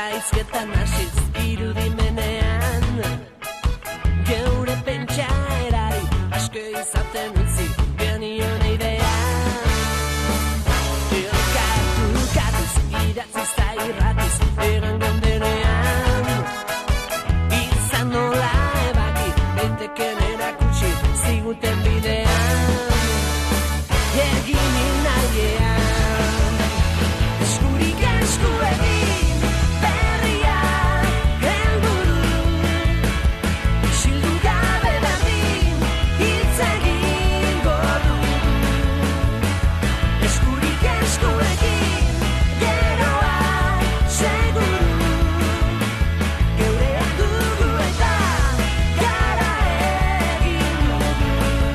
Elkarrizketan hasiz irudimenean, geure pentsaerari asko izaten utzi genion idea. Elkartukatuz, idatziz eta irratiz egan gondenean, izan nola ebaki, daiteken erakutsi ziguten bidean. Egin nahian, eskurik esku egin, berria helburu, isildu gabe berdin, hitz egingo du. Eskurik esku egin, geroa seguru, geurea dugu eta gara egin dugu.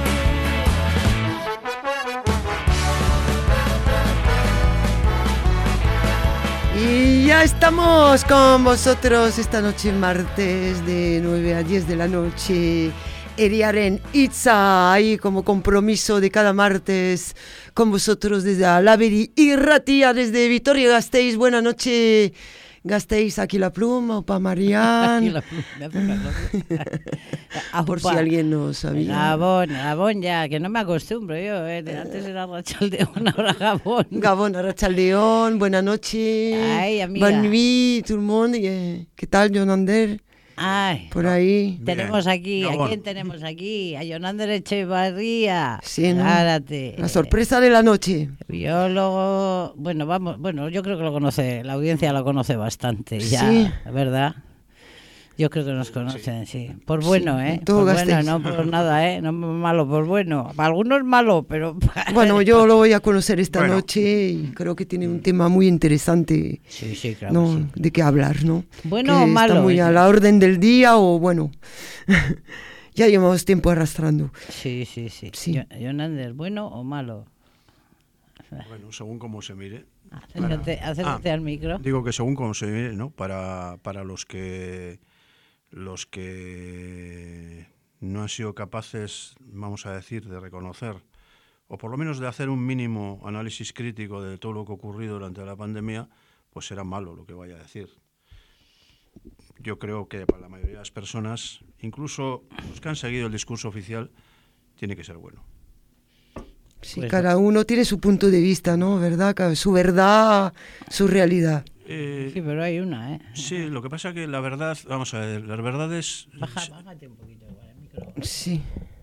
Y ya estamos con vosotros esta noche, martes, de 9 a 10 de la noche. Eriaren Itza, ahí como compromiso de cada martes con vosotros desde Alaberi y Ratia, desde Vitoria-Gasteiz. Buenas noches, Gasteiz, aquí la pluma, Opa Marián. Aquí la pluma, Por si alguien no sabía. Gabón ya, que no me acostumbro yo, antes era Arratsaldeon, ahora Gabón. Gabón, Arratsaldeon, buenas noches. Ay, amiga. Bonne nuit, tout le monde. ¿Qué tal, Jonander? Ay, Por ahí. tenemos aquí, ¿a Gabón. quién tenemos aquí? A Jonander Echevarría. Sí, ¿no? Párate. La sorpresa de la noche. Biólogo, bueno, yo creo que lo conoce, la audiencia lo conoce bastante ya, Sí. ¿verdad? Yo creo que nos conocen, sí. Por bueno, Sí, todo Por bueno, Gasteiz. no por nada, no malo, por bueno. Para algunos malo, pero... Bueno, yo lo voy a conocer esta Bueno. noche y creo que tiene un tema muy interesante, Sí, claro. ¿no? Sí. De qué hablar, ¿no? Bueno Que o malo, está muy a eso. la orden del día o bueno, ya llevamos tiempo arrastrando. Sí. Sí. Jonander, ¿bueno o malo? Bueno, según cómo se mire. Acércate al micro. Digo que según cómo se mire, ¿no? Para los que no han sido capaces, vamos a decir, de reconocer, o por lo menos de hacer un mínimo análisis crítico de todo lo que ha ocurrido durante la pandemia, pues será malo lo que vaya a decir. Yo creo que para la mayoría de las personas, incluso los que han seguido el discurso oficial, tiene que ser bueno. Sí, Pues cada uno tiene su punto de vista, ¿no? ¿Verdad? Su verdad, su realidad. Sí, pero hay una, Sí, lo que pasa que la verdad, vamos a ver, las verdades... Bájate un poquito igual el micro. Sí,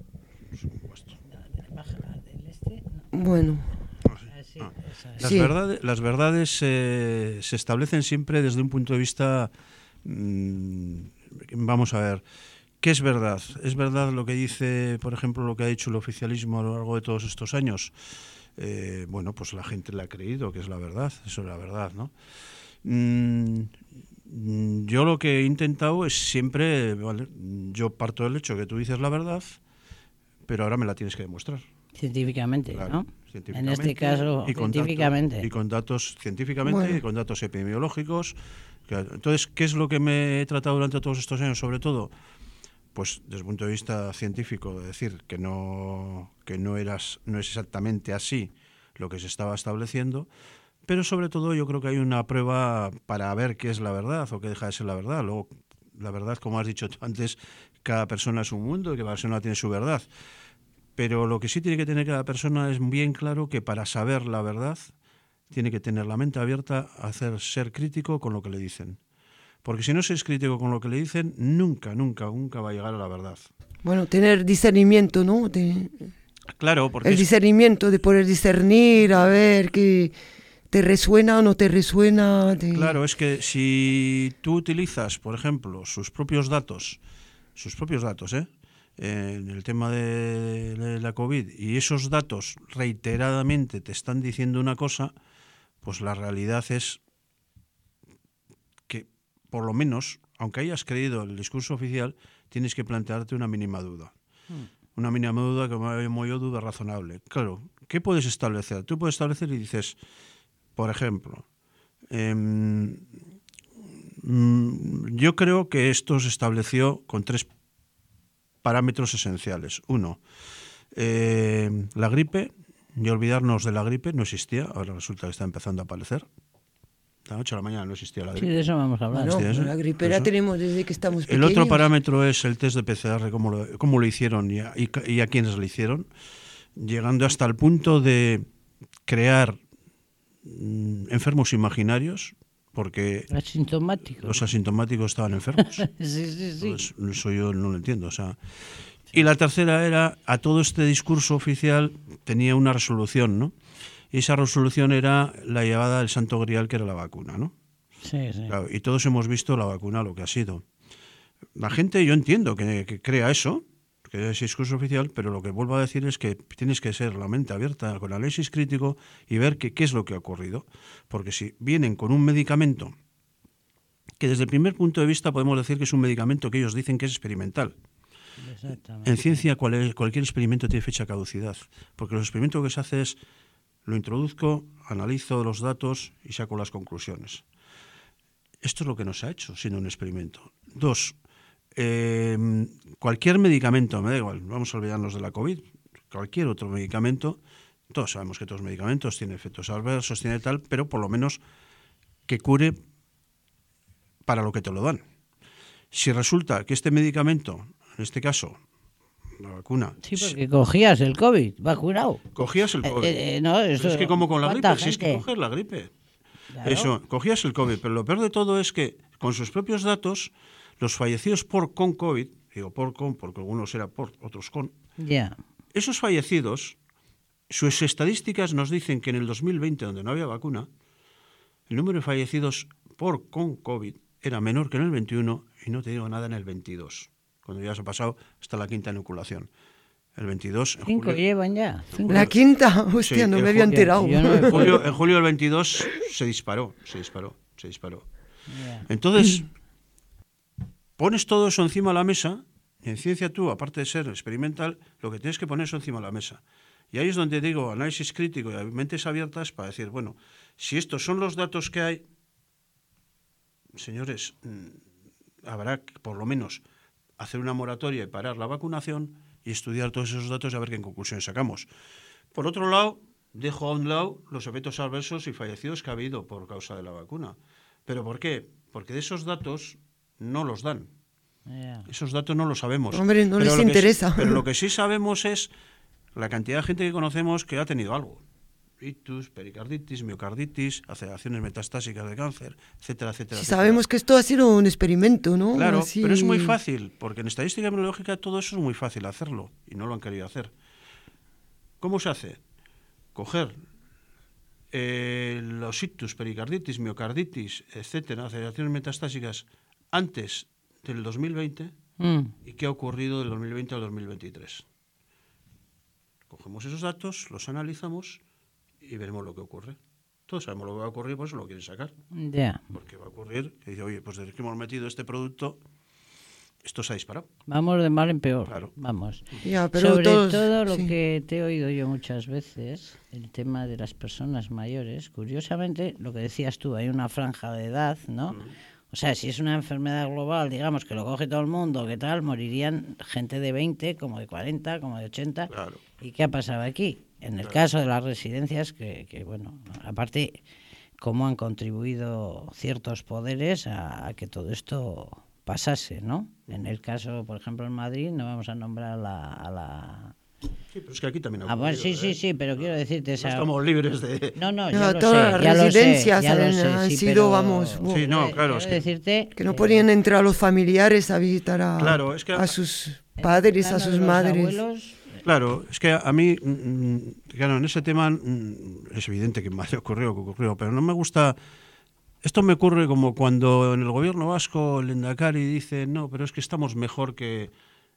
Baja del este. No. bueno, Así, Ah. esa es. Sí. Las verdades se establecen siempre desde un punto de vista, vamos a ver, ¿qué es verdad? ¿Es verdad lo que dice, por ejemplo, lo que ha dicho el oficialismo a lo largo de todos estos años? Bueno, pues la gente le ha creído que es la verdad, eso es la verdad, ¿no? Yo lo que he intentado es siempre, ¿vale? Yo parto del hecho que tú dices la verdad, pero ahora me la tienes que demostrar. Científicamente, Claro, ¿no? científicamente, En este caso, y con científicamente. y con datos científicamente Bueno. y con datos epidemiológicos. Entonces, ¿qué es lo que me he tratado durante todos estos años, sobre todo? Pues desde el punto de vista científico, de decir que no es exactamente así lo que se estaba estableciendo, pero sobre todo yo creo que hay una prueba para ver qué es la verdad o qué deja de ser la verdad. Luego, la verdad, como has dicho tú antes, cada persona es un mundo y cada persona tiene su verdad. Pero lo que sí tiene que tener cada persona es bien claro que para saber la verdad tiene que tener la mente abierta a ser crítico con lo que le dicen. Porque si no se es crítico con lo que le dicen, nunca va a llegar a la verdad. bueno, tener discernimiento, ¿no? Claro, porque El discernimiento de poder discernir, a ver qué te resuena o no te resuena. claro, es que si tú utilizas, por ejemplo, sus propios datos, en el tema de la COVID, y esos datos reiteradamente te están diciendo una cosa, pues la realidad es que, por lo menos, aunque hayas creído el discurso oficial, tienes que plantearte una mínima duda. Una mínima duda que me llamo yo duda razonable. Claro, ¿qué puedes establecer? Tú puedes establecer y dices, por ejemplo, yo creo que esto se estableció con 3 parámetros esenciales. Uno, la gripe, y olvidarnos de la gripe, no existía, ahora resulta que está empezando a aparecer. De la noche a la mañana no existía la Sí, gripe. de eso vamos a hablar. Bueno, Sí, eso. la gripera Eso. tenemos desde que estamos El pequeños. otro parámetro es el test de PCR, cómo lo hicieron y a quiénes lo hicieron, llegando hasta el punto de crear enfermos imaginarios, porque Asintomático. los asintomáticos estaban enfermos. Sí, sí, sí. Pues eso yo no lo entiendo. O sea. Y la tercera era, a todo este discurso oficial tenía una resolución, ¿no? Y esa resolución era la llevada del santo grial, que era la vacuna, ¿no? Sí, sí. Claro, y todos hemos visto la vacuna lo que ha sido. La gente, yo entiendo que crea eso, que es discurso oficial, pero lo que vuelvo a decir es que tienes que ser la mente abierta, con análisis crítico y ver qué es lo que ha ocurrido. Porque si vienen con un medicamento, que desde el primer punto de vista podemos decir que es un medicamento que ellos dicen que es experimental. Exactamente. En ciencia cualquier experimento tiene fecha de caducidad, porque los experimentos que se hace es, lo introduzco, analizo los datos y saco las conclusiones. Esto es lo que no se ha hecho siendo un experimento. 2, cualquier medicamento, me da igual, vamos a olvidarnos de la COVID, cualquier otro medicamento, todos sabemos que todos los medicamentos tienen efectos adversos, tiene tal, pero por lo menos que cure para lo que te lo dan. Si resulta que este medicamento, en este caso, la vacuna, Sí, porque cogías el COVID, vacunado. cogías el COVID. No, Pero eso, es que como con la ¿cuánta gripe, si es que gente? coges la gripe. Claro. Eso, cogías el COVID, pero lo peor de todo es que con sus propios datos, los fallecidos con COVID, digo con porque algunos era por, otros con, Ya. esos fallecidos, sus estadísticas nos dicen que en el 2020, donde no había vacuna, el número de fallecidos con COVID era menor que en el 21 y no te digo nada en el 22, cuando ya se ha pasado hasta la quinta inoculación. El 22... en 5 julio- llevan ya. 5. La quinta, hostia, Sí, no el me había julio- enterado. yo no- En julio del 22 se disparó. Ya. Entonces, pones todo eso encima de la mesa, y en ciencia tú, aparte de ser experimental, lo que tienes que poner eso encima de la mesa. Y ahí es donde digo, análisis crítico y mentes abiertas para decir, bueno, si estos son los datos que hay, señores, habrá que por lo menos hacer una moratoria y parar la vacunación y estudiar todos esos datos y a ver qué conclusiones sacamos. Por otro lado, dejo a un lado los efectos adversos y fallecidos que ha habido por causa de la vacuna. ¿Pero por qué? Porque de esos datos no los dan. Ya. Esos datos no los sabemos. Hombre, no les lo que interesa. pero lo que sí sabemos es la cantidad de gente que conocemos que ha tenido algo. Ictus, pericarditis, miocarditis, aceleraciones metastásicas de cáncer, etcétera, etcétera. Si etcétera. sabemos que esto ha sido un experimento, ¿no? Claro, Así- pero es muy fácil, porque en estadística epidemiológica todo eso es muy fácil hacerlo, y no lo han querido hacer. ¿Cómo se hace? Coger los ictus, pericarditis, miocarditis, etcétera, aceleraciones metastásicas antes del 2020 y qué ha ocurrido del 2020 al 2023. Cogemos esos datos, los analizamos y veremos lo que ocurre. Todos sabemos lo que va a ocurrir, por eso lo quieren sacar. Ya. Porque va a ocurrir que dice, oye, pues desde que hemos metido este producto, esto se ha disparado. Vamos de mal en peor. Claro. Vamos. Ya, pero Sobre todos- todo lo sí. que te he oído yo muchas veces, el tema de las personas mayores, curiosamente, lo que decías tú, hay una franja de edad, ¿no? O sea, si es una enfermedad global, digamos, que lo coge todo el mundo, ¿qué tal? Morirían gente de 20, como de 40, como de 80. Claro. ¿Y qué ha pasado aquí? En el caso de las residencias, que bueno, aparte, cómo han contribuido ciertos poderes a que todo esto pasase, ¿no? En el caso, por ejemplo, en Madrid, no vamos a nombrar a la... Sí, pero es que aquí también ha Ah, bueno, ocurrido, sí, ¿eh? sí, pero quiero decirte... No esa... estamos libres de... No, No, ya lo todas sé, las ya lo sé, residencias ya lo han- sé, han sí, sido, pero- vamos, Sí, no, claro, es quiero que- decirte Que no podían entrar los familiares a visitar a, Claro, es que- a sus padres, a plano sus de los madres. abuelos, Claro, es que a mí, claro, en ese tema es evidente que me ha ocurrido, pero no me gusta... Esto me ocurre como cuando en el gobierno vasco el Lehendakari dice, no, pero es que estamos mejor que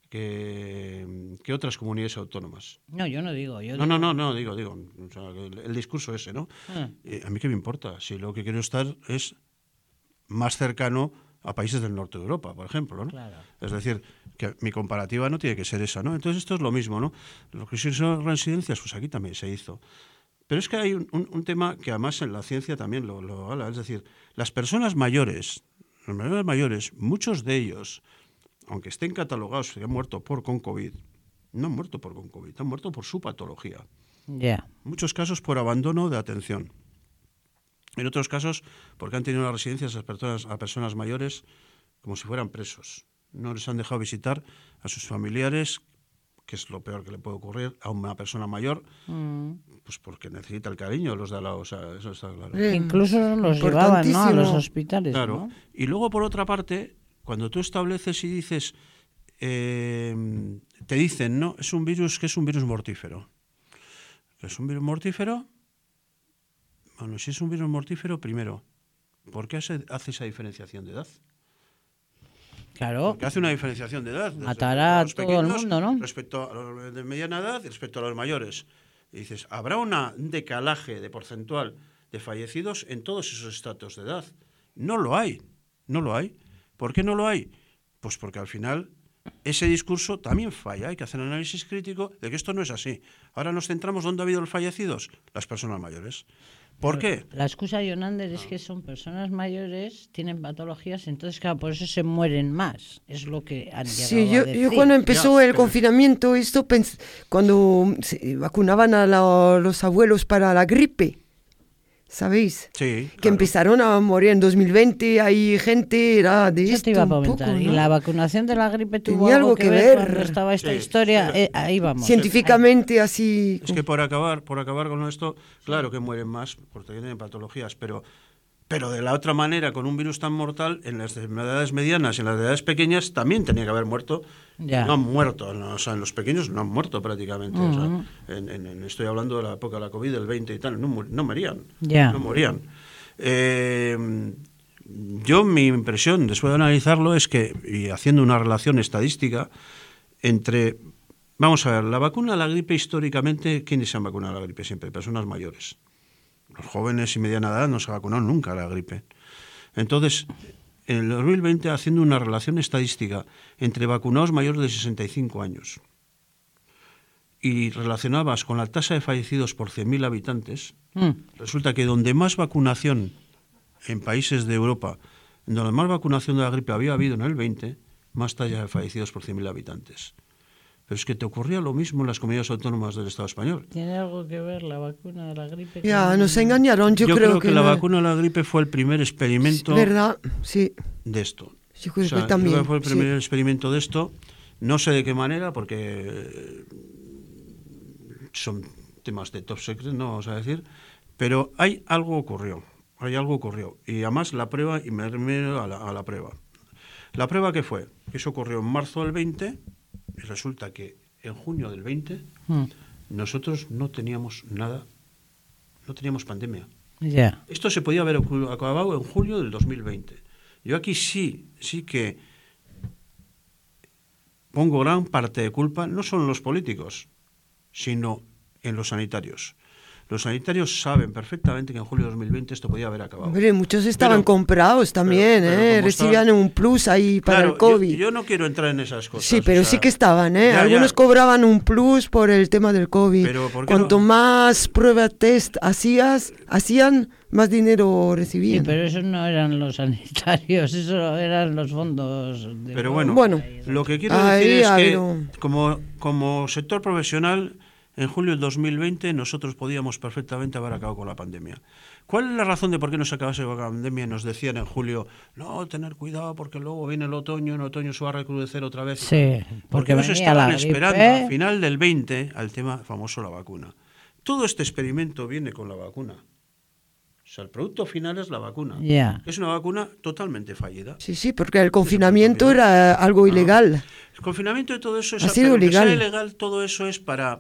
otras comunidades autónomas. No, yo no digo. Yo No, digo- digo, o sea, el discurso ese, ¿no? Ah. A mí qué me importa, si lo que quiero estar es más cercano a países del norte de Europa, por ejemplo, ¿no? Claro. Es decir, que mi comparativa no tiene que ser esa, ¿no? Entonces esto es lo mismo, ¿no? Lo que son residencias, pues aquí también se hizo. Pero es que hay un tema que además en la ciencia también lo habla, es decir, las personas mayores, muchos de ellos, aunque estén catalogados que han muerto con COVID, no han muerto con COVID, han muerto por su patología. Ya. En muchos casos por abandono de atención. En otros casos, porque han tenido las residencias a personas mayores como si fueran presos. No les han dejado visitar a sus familiares, que es lo peor que le puede ocurrir a una persona mayor, pues porque necesita el cariño de los de al lado, o sea, eso está claro. Incluso los llevaban, ¿no?, a los hospitales. Claro. ¿no? Y luego, por otra parte, cuando tú estableces y dices, te dicen, ¿no? Es un virus que es un virus mortífero. ¿Es un virus mortífero? Bueno, si es un virus mortífero, primero, ¿por qué hace esa diferenciación de edad? Claro. Porque hace una diferenciación de edad. Matará a todo el mundo, ¿no? Respecto a los de mediana edad y respecto a los mayores. Y dices, habrá un decalaje de porcentual de fallecidos en todos esos estratos de edad. No lo hay. No lo hay. ¿Por qué no lo hay? Pues porque al final ese discurso también falla. Hay que hacer un análisis crítico de que esto no es así. Ahora nos centramos ¿dónde ha habido los fallecidos? Las personas mayores. ¿Por qué? La excusa, Jonander, es que son personas mayores, tienen patologías, entonces, claro, por eso se mueren más. Es lo que han llegado Sí, a decir. yo cuando empezó el confinamiento, cuando se vacunaban a los abuelos para la gripe, ¿sabéis? Sí, Que claro. empezaron a morir en 2020, hay gente, era de Eso esto te iba a un comentar. poco, ¿Y ¿no? la vacunación de la gripe tuvo Tenía algo que ver cuando ver. estaba esta Sí, historia? sí. Ahí vamos. Científicamente así... Es que por acabar con esto, claro que mueren más porque tienen patologías, pero de la otra manera, con un virus tan mortal, en las edades medianas y en las edades pequeñas también tenía que haber muerto. Ya. No han muerto, no, o sea, en los pequeños no han muerto prácticamente. O sea, estoy hablando de la época de la COVID, del 20 y tal, no morían. Ya. No morían. Yo, mi impresión, después de analizarlo, es que, y haciendo una relación estadística entre... Vamos a ver, la vacuna a la gripe históricamente, ¿quiénes se han vacunado a la gripe siempre? Personas mayores. Los jóvenes y mediana edad no se vacunaron nunca a la gripe. Entonces, en el 2020, haciendo una relación estadística entre vacunados mayores de 65 años y relacionabas con la tasa de fallecidos por 100.000 habitantes, resulta que donde más vacunación en países de Europa, donde más vacunación de la gripe había habido en el 20, más tasa de fallecidos por 100.000 habitantes. Pero es que te ocurría lo mismo en las comunidades autónomas del Estado español. ¿Tiene algo que ver la vacuna de la gripe? Ya, con- nos engañaron, yo creo que la no. vacuna de la gripe fue el primer experimento ¿Verdad? Sí, de esto. yo creo O sea, que también. creo que fue el primer sí. experimento de esto. No sé de qué manera, porque son temas de top secret, no vamos a decir, pero algo ocurrió. Y además la prueba, y me remito a la prueba. ¿La prueba qué fue? Eso ocurrió en marzo del 20, y resulta que en junio del 20 nosotros no teníamos nada, no teníamos pandemia. Ya. Esto se podía haber acabado en julio del 2020. Yo aquí sí que pongo gran parte de culpa, no solo en los políticos, sino en los sanitarios. Los sanitarios saben perfectamente que en julio de 2020 esto podía haber acabado. Hombre, muchos estaban Pero- comprados también, pero como recibían un plus ahí para Claro, el COVID. yo no quiero entrar en esas cosas. Sí, pero o sea, sí que estaban, ya, Algunos ya. cobraban un plus por el tema del COVID. Pero, ¿por qué Cuanto no? más prueba test hacían, más dinero Sí, recibían. pero esos no eran los sanitarios, eso eran los fondos. De Pero bueno, Bueno. lo que quiero Ahí decir es ha que habido- como sector profesional, en julio del 2020 nosotros podíamos perfectamente haber acabado con la pandemia. ¿Cuál es la razón de por qué no se acabase con la pandemia? Nos decían en julio, no, tener cuidado porque luego viene el otoño, en otoño se va a recrudecer otra vez. Sí, porque ellos venía estaban la esperando gripe. al final del 20 al tema famoso la vacuna. Todo este experimento viene con la vacuna. O sea, el producto final es la vacuna. Ya. Es una vacuna totalmente fallida. Sí, porque el confinamiento era algo ilegal. El confinamiento y todo eso es Ha sido pero que sea legal. ilegal, todo eso es para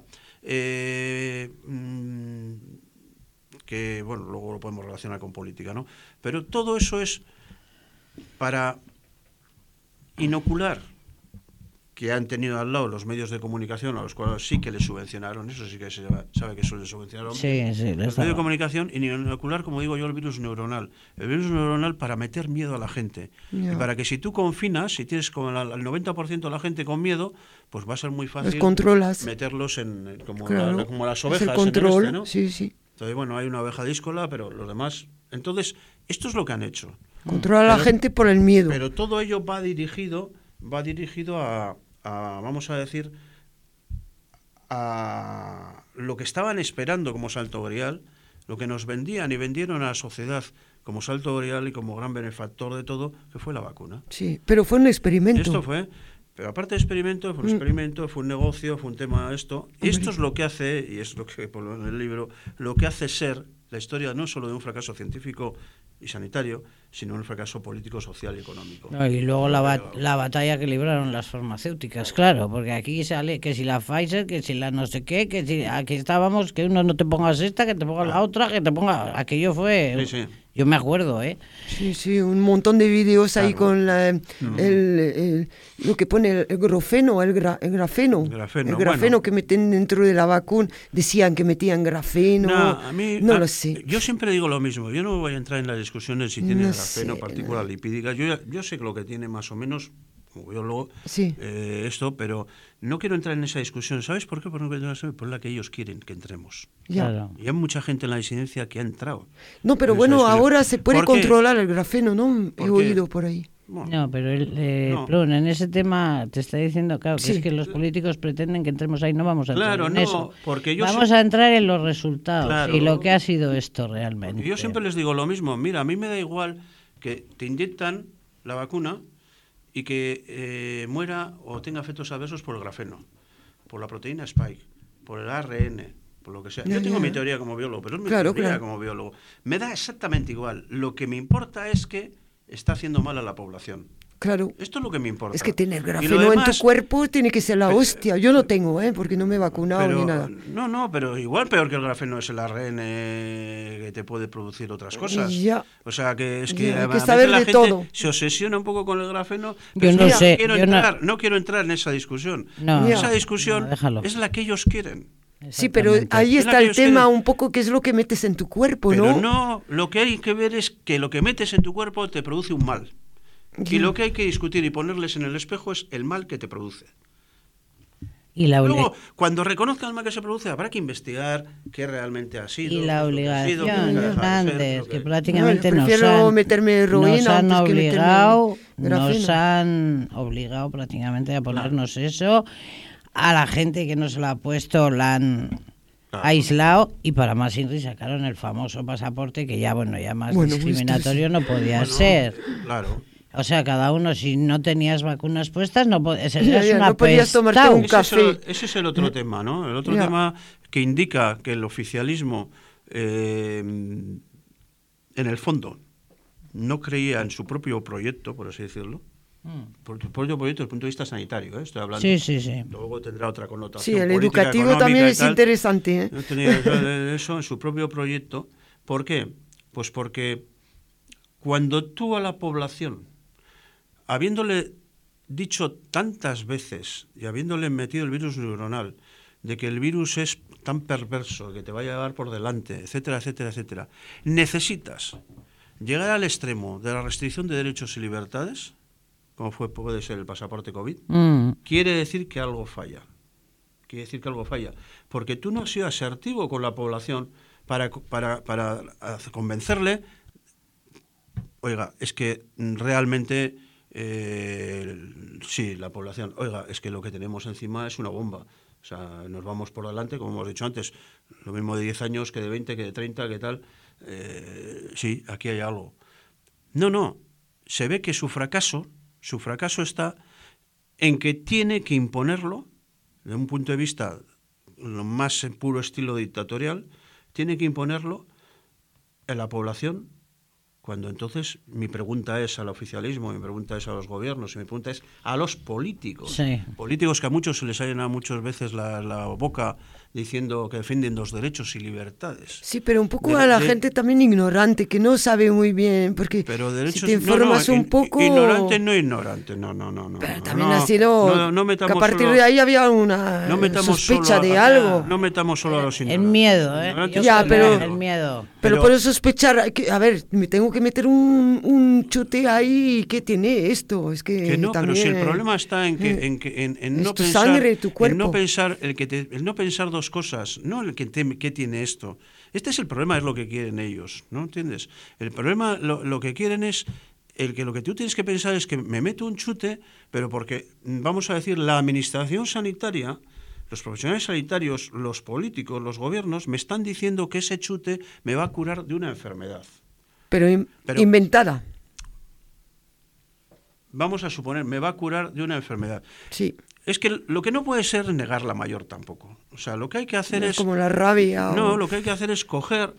que, bueno, luego lo podemos relacionar con política, ¿no? Pero todo eso es para inocular que han tenido al lado los medios de comunicación, a los cuales sí que les subvencionaron, eso sí que se sabe que eso les subvencionaron. Sí, sí, les Los medios daba. de comunicación y inocular, como digo yo, el virus neuronal. El virus neuronal para meter miedo a la gente. Ya. Y para que si tú confinas, si tienes como al 90% de la gente con miedo, pues va a ser muy fácil Los controlas. meterlos en como, Claro. como las Es ovejas. el control, en el ¿no? sí. Entonces, bueno, hay una oveja díscola, pero los demás... Entonces, esto es lo que han hecho. Controla a la Pero- gente por el miedo. Pero todo ello va dirigido a vamos a decir, a lo que estaban esperando como Santo Grial, lo que nos vendían y vendieron a la sociedad como salto real y como gran benefactor de todo, que fue la vacuna. Sí, pero fue un experimento. Esto fue, pero aparte de experimento, fue un experimento, fue un negocio, fue un tema esto. Y esto es lo que hace, y es lo que pongo en el libro, lo que hace ser la historia no solo de un fracaso científico y sanitario, sino un fracaso político, social y económico. No, y luego la batalla que libraron las farmacéuticas, claro, porque aquí sale que si la Pfizer, que si la no sé qué, que si aquí estábamos, que uno no te pongas esta, que te ponga la otra, que te ponga... Aquello fue... Sí, sí. Yo me acuerdo, ¿eh? Sí, sí, un montón de vídeos ahí Claro. con lo que pone el grafeno, el grafeno. Grafeno, El grafeno bueno. que meten dentro de la vacuna. Decían que metían grafeno. A mí, no lo sé. Yo siempre digo lo mismo. Yo no voy a entrar en las discusiones si tiene No grafeno, sé, partículas lipídicas. Yo sé que lo que tiene más o menos, como biólogo, Sí. esto, pero no quiero entrar en esa discusión. ¿Sabes por qué? Por la que ellos quieren que entremos. Ya. Claro. Y hay mucha gente en la disidencia que ha entrado. No, pero en esa bueno, discusión. ahora se puede ¿Por qué? controlar el grafeno, ¿no? ¿Por He qué? oído por ahí. Bueno, No, pero No. Plun, en ese tema te está diciendo, claro, que Sí. es que los políticos pretenden que entremos ahí, no vamos a entrar Claro, en no, eso. porque yo Vamos sé- a entrar en los resultados Claro. y lo que ha sido esto realmente. yo siempre les digo lo mismo. Mira, a mí me da igual que te inyectan la vacuna y que muera o tenga efectos adversos por el grafeno, por la proteína Spike, por el ARN, por lo que sea. Ya, Yo tengo ya. mi teoría como biólogo, pero es mi Claro, teoría claro. como biólogo. Me da exactamente igual. Lo que me importa es que está haciendo mal a la población. Claro. Esto es lo que me importa. Es que tener Y lo grafeno en demás- tu cuerpo tiene que ser la Pues, hostia. Yo no tengo, porque no me he vacunado pero, ni nada. No, pero igual peor que el grafeno es el ARN que te puede producir otras cosas. Ya. O sea, que es Ya, que, hay que a veces saber la de gente todo. se obsesiona un poco con el grafeno. Yo pero no mira, sé, no quiero entrar en esa discusión. No, Esa Ya. discusión no, déjalo. es la que ellos quieren. Sí, pero Exactamente. ahí Es la está que el ellos tema quieren. un poco que es lo que metes en tu cuerpo, Pero ¿no? no, lo que hay que ver es que lo que metes en tu cuerpo te produce un mal. Y Ya. lo que hay que discutir y ponerles en el espejo es el mal que te produce. Y la, Luego, cuando reconozcan el mal que se produce, habrá que investigar qué realmente ha sido. y la qué es lo que ha sido, qué obligación, es lo que ha dejado de ser, Hernández, lo que que- prácticamente No, yo nos prefiero han, meterme heroína nos han antes que meterme obligado, grafeno. nos han obligado prácticamente a ponernos eso. A la gente que no se lo ha puesto la han Claro. aislado y para más y sacaron el famoso pasaporte que ya, bueno, ya más Bueno, discriminatorio no podía Bueno, ser. Claro. O sea, cada uno, si no tenías vacunas puestas, no Ya, serías ya, una no podías tomarte apestao. un café. Ese es el otro tema, ¿no? El otro Ya. tema que indica que el oficialismo, en el fondo, no creía en su propio proyecto, por así decirlo. Por tu propio proyecto desde el punto de vista sanitario, estoy hablando. Sí, sí, sí. Luego tendrá otra connotación. Sí, el política, educativo económica también y es tal. interesante, ¿eh? No tenía eso en su propio proyecto. ¿Por qué? Pues porque cuando tú a la población, habiéndole dicho tantas veces y habiéndole metido el virus neuronal, de que el virus es tan perverso, que te va a llevar por delante, etcétera, etcétera, etcétera, necesitas llegar al extremo de la restricción de derechos y libertades, como puede ser el pasaporte COVID, quiere decir que algo falla. Quiere decir que algo falla. Porque tú no has sido asertivo con la población para convencerle, oiga, es que realmente, sí, la población, oiga, es que lo que tenemos encima es una bomba. O sea, nos vamos por delante, como hemos dicho antes, lo mismo de 10 años que de 20, que de 30, que tal. Sí, aquí hay algo. No, se ve que su fracaso está en que tiene que imponerlo, desde un punto de vista lo más en puro estilo dictatorial, tiene que imponerlo en la población, cuando entonces mi pregunta es al oficialismo, mi pregunta es a los gobiernos, y mi pregunta es a los políticos. Sí. Políticos que a muchos se les ha llenado muchas veces la boca diciendo que defienden los derechos y libertades. Sí, pero un poco De- a la de- gente también ignorante, que no sabe muy bien, porque Pero si derechos te informas un poco... ignorante, no, no. Pero también no, ha sido no que metamos a partir solo- de ahí había una no metamos sospecha solo de a- algo. No metamos solo a los El ignorantes. miedo, ¿eh? Ignorantes Ya, son pero- El miedo. Pero por eso sospechar, a ver, me tengo que meter un chute ahí, ¿qué tiene esto? Es que no, también... pero si el problema está en es no tu pensar, sangre, tu cuerpo. en no pensar el no pensar dos cosas, no el qué tiene esto. Este es el problema, es lo que quieren ellos, ¿no entiendes? El problema, lo que quieren es lo que tú tienes que pensar es que me meto un chute, pero porque, vamos a decir, la administración sanitaria los profesionales sanitarios, los políticos, los gobiernos, me están diciendo que ese chute me va a curar de una enfermedad. Pero Pero- inventada. Vamos a suponer, me va a curar de una enfermedad. Sí. Es que lo que no puede ser es negar la mayor tampoco. O sea, lo que hay que hacer No es... es como la rabia. No, o- lo que hay que hacer es coger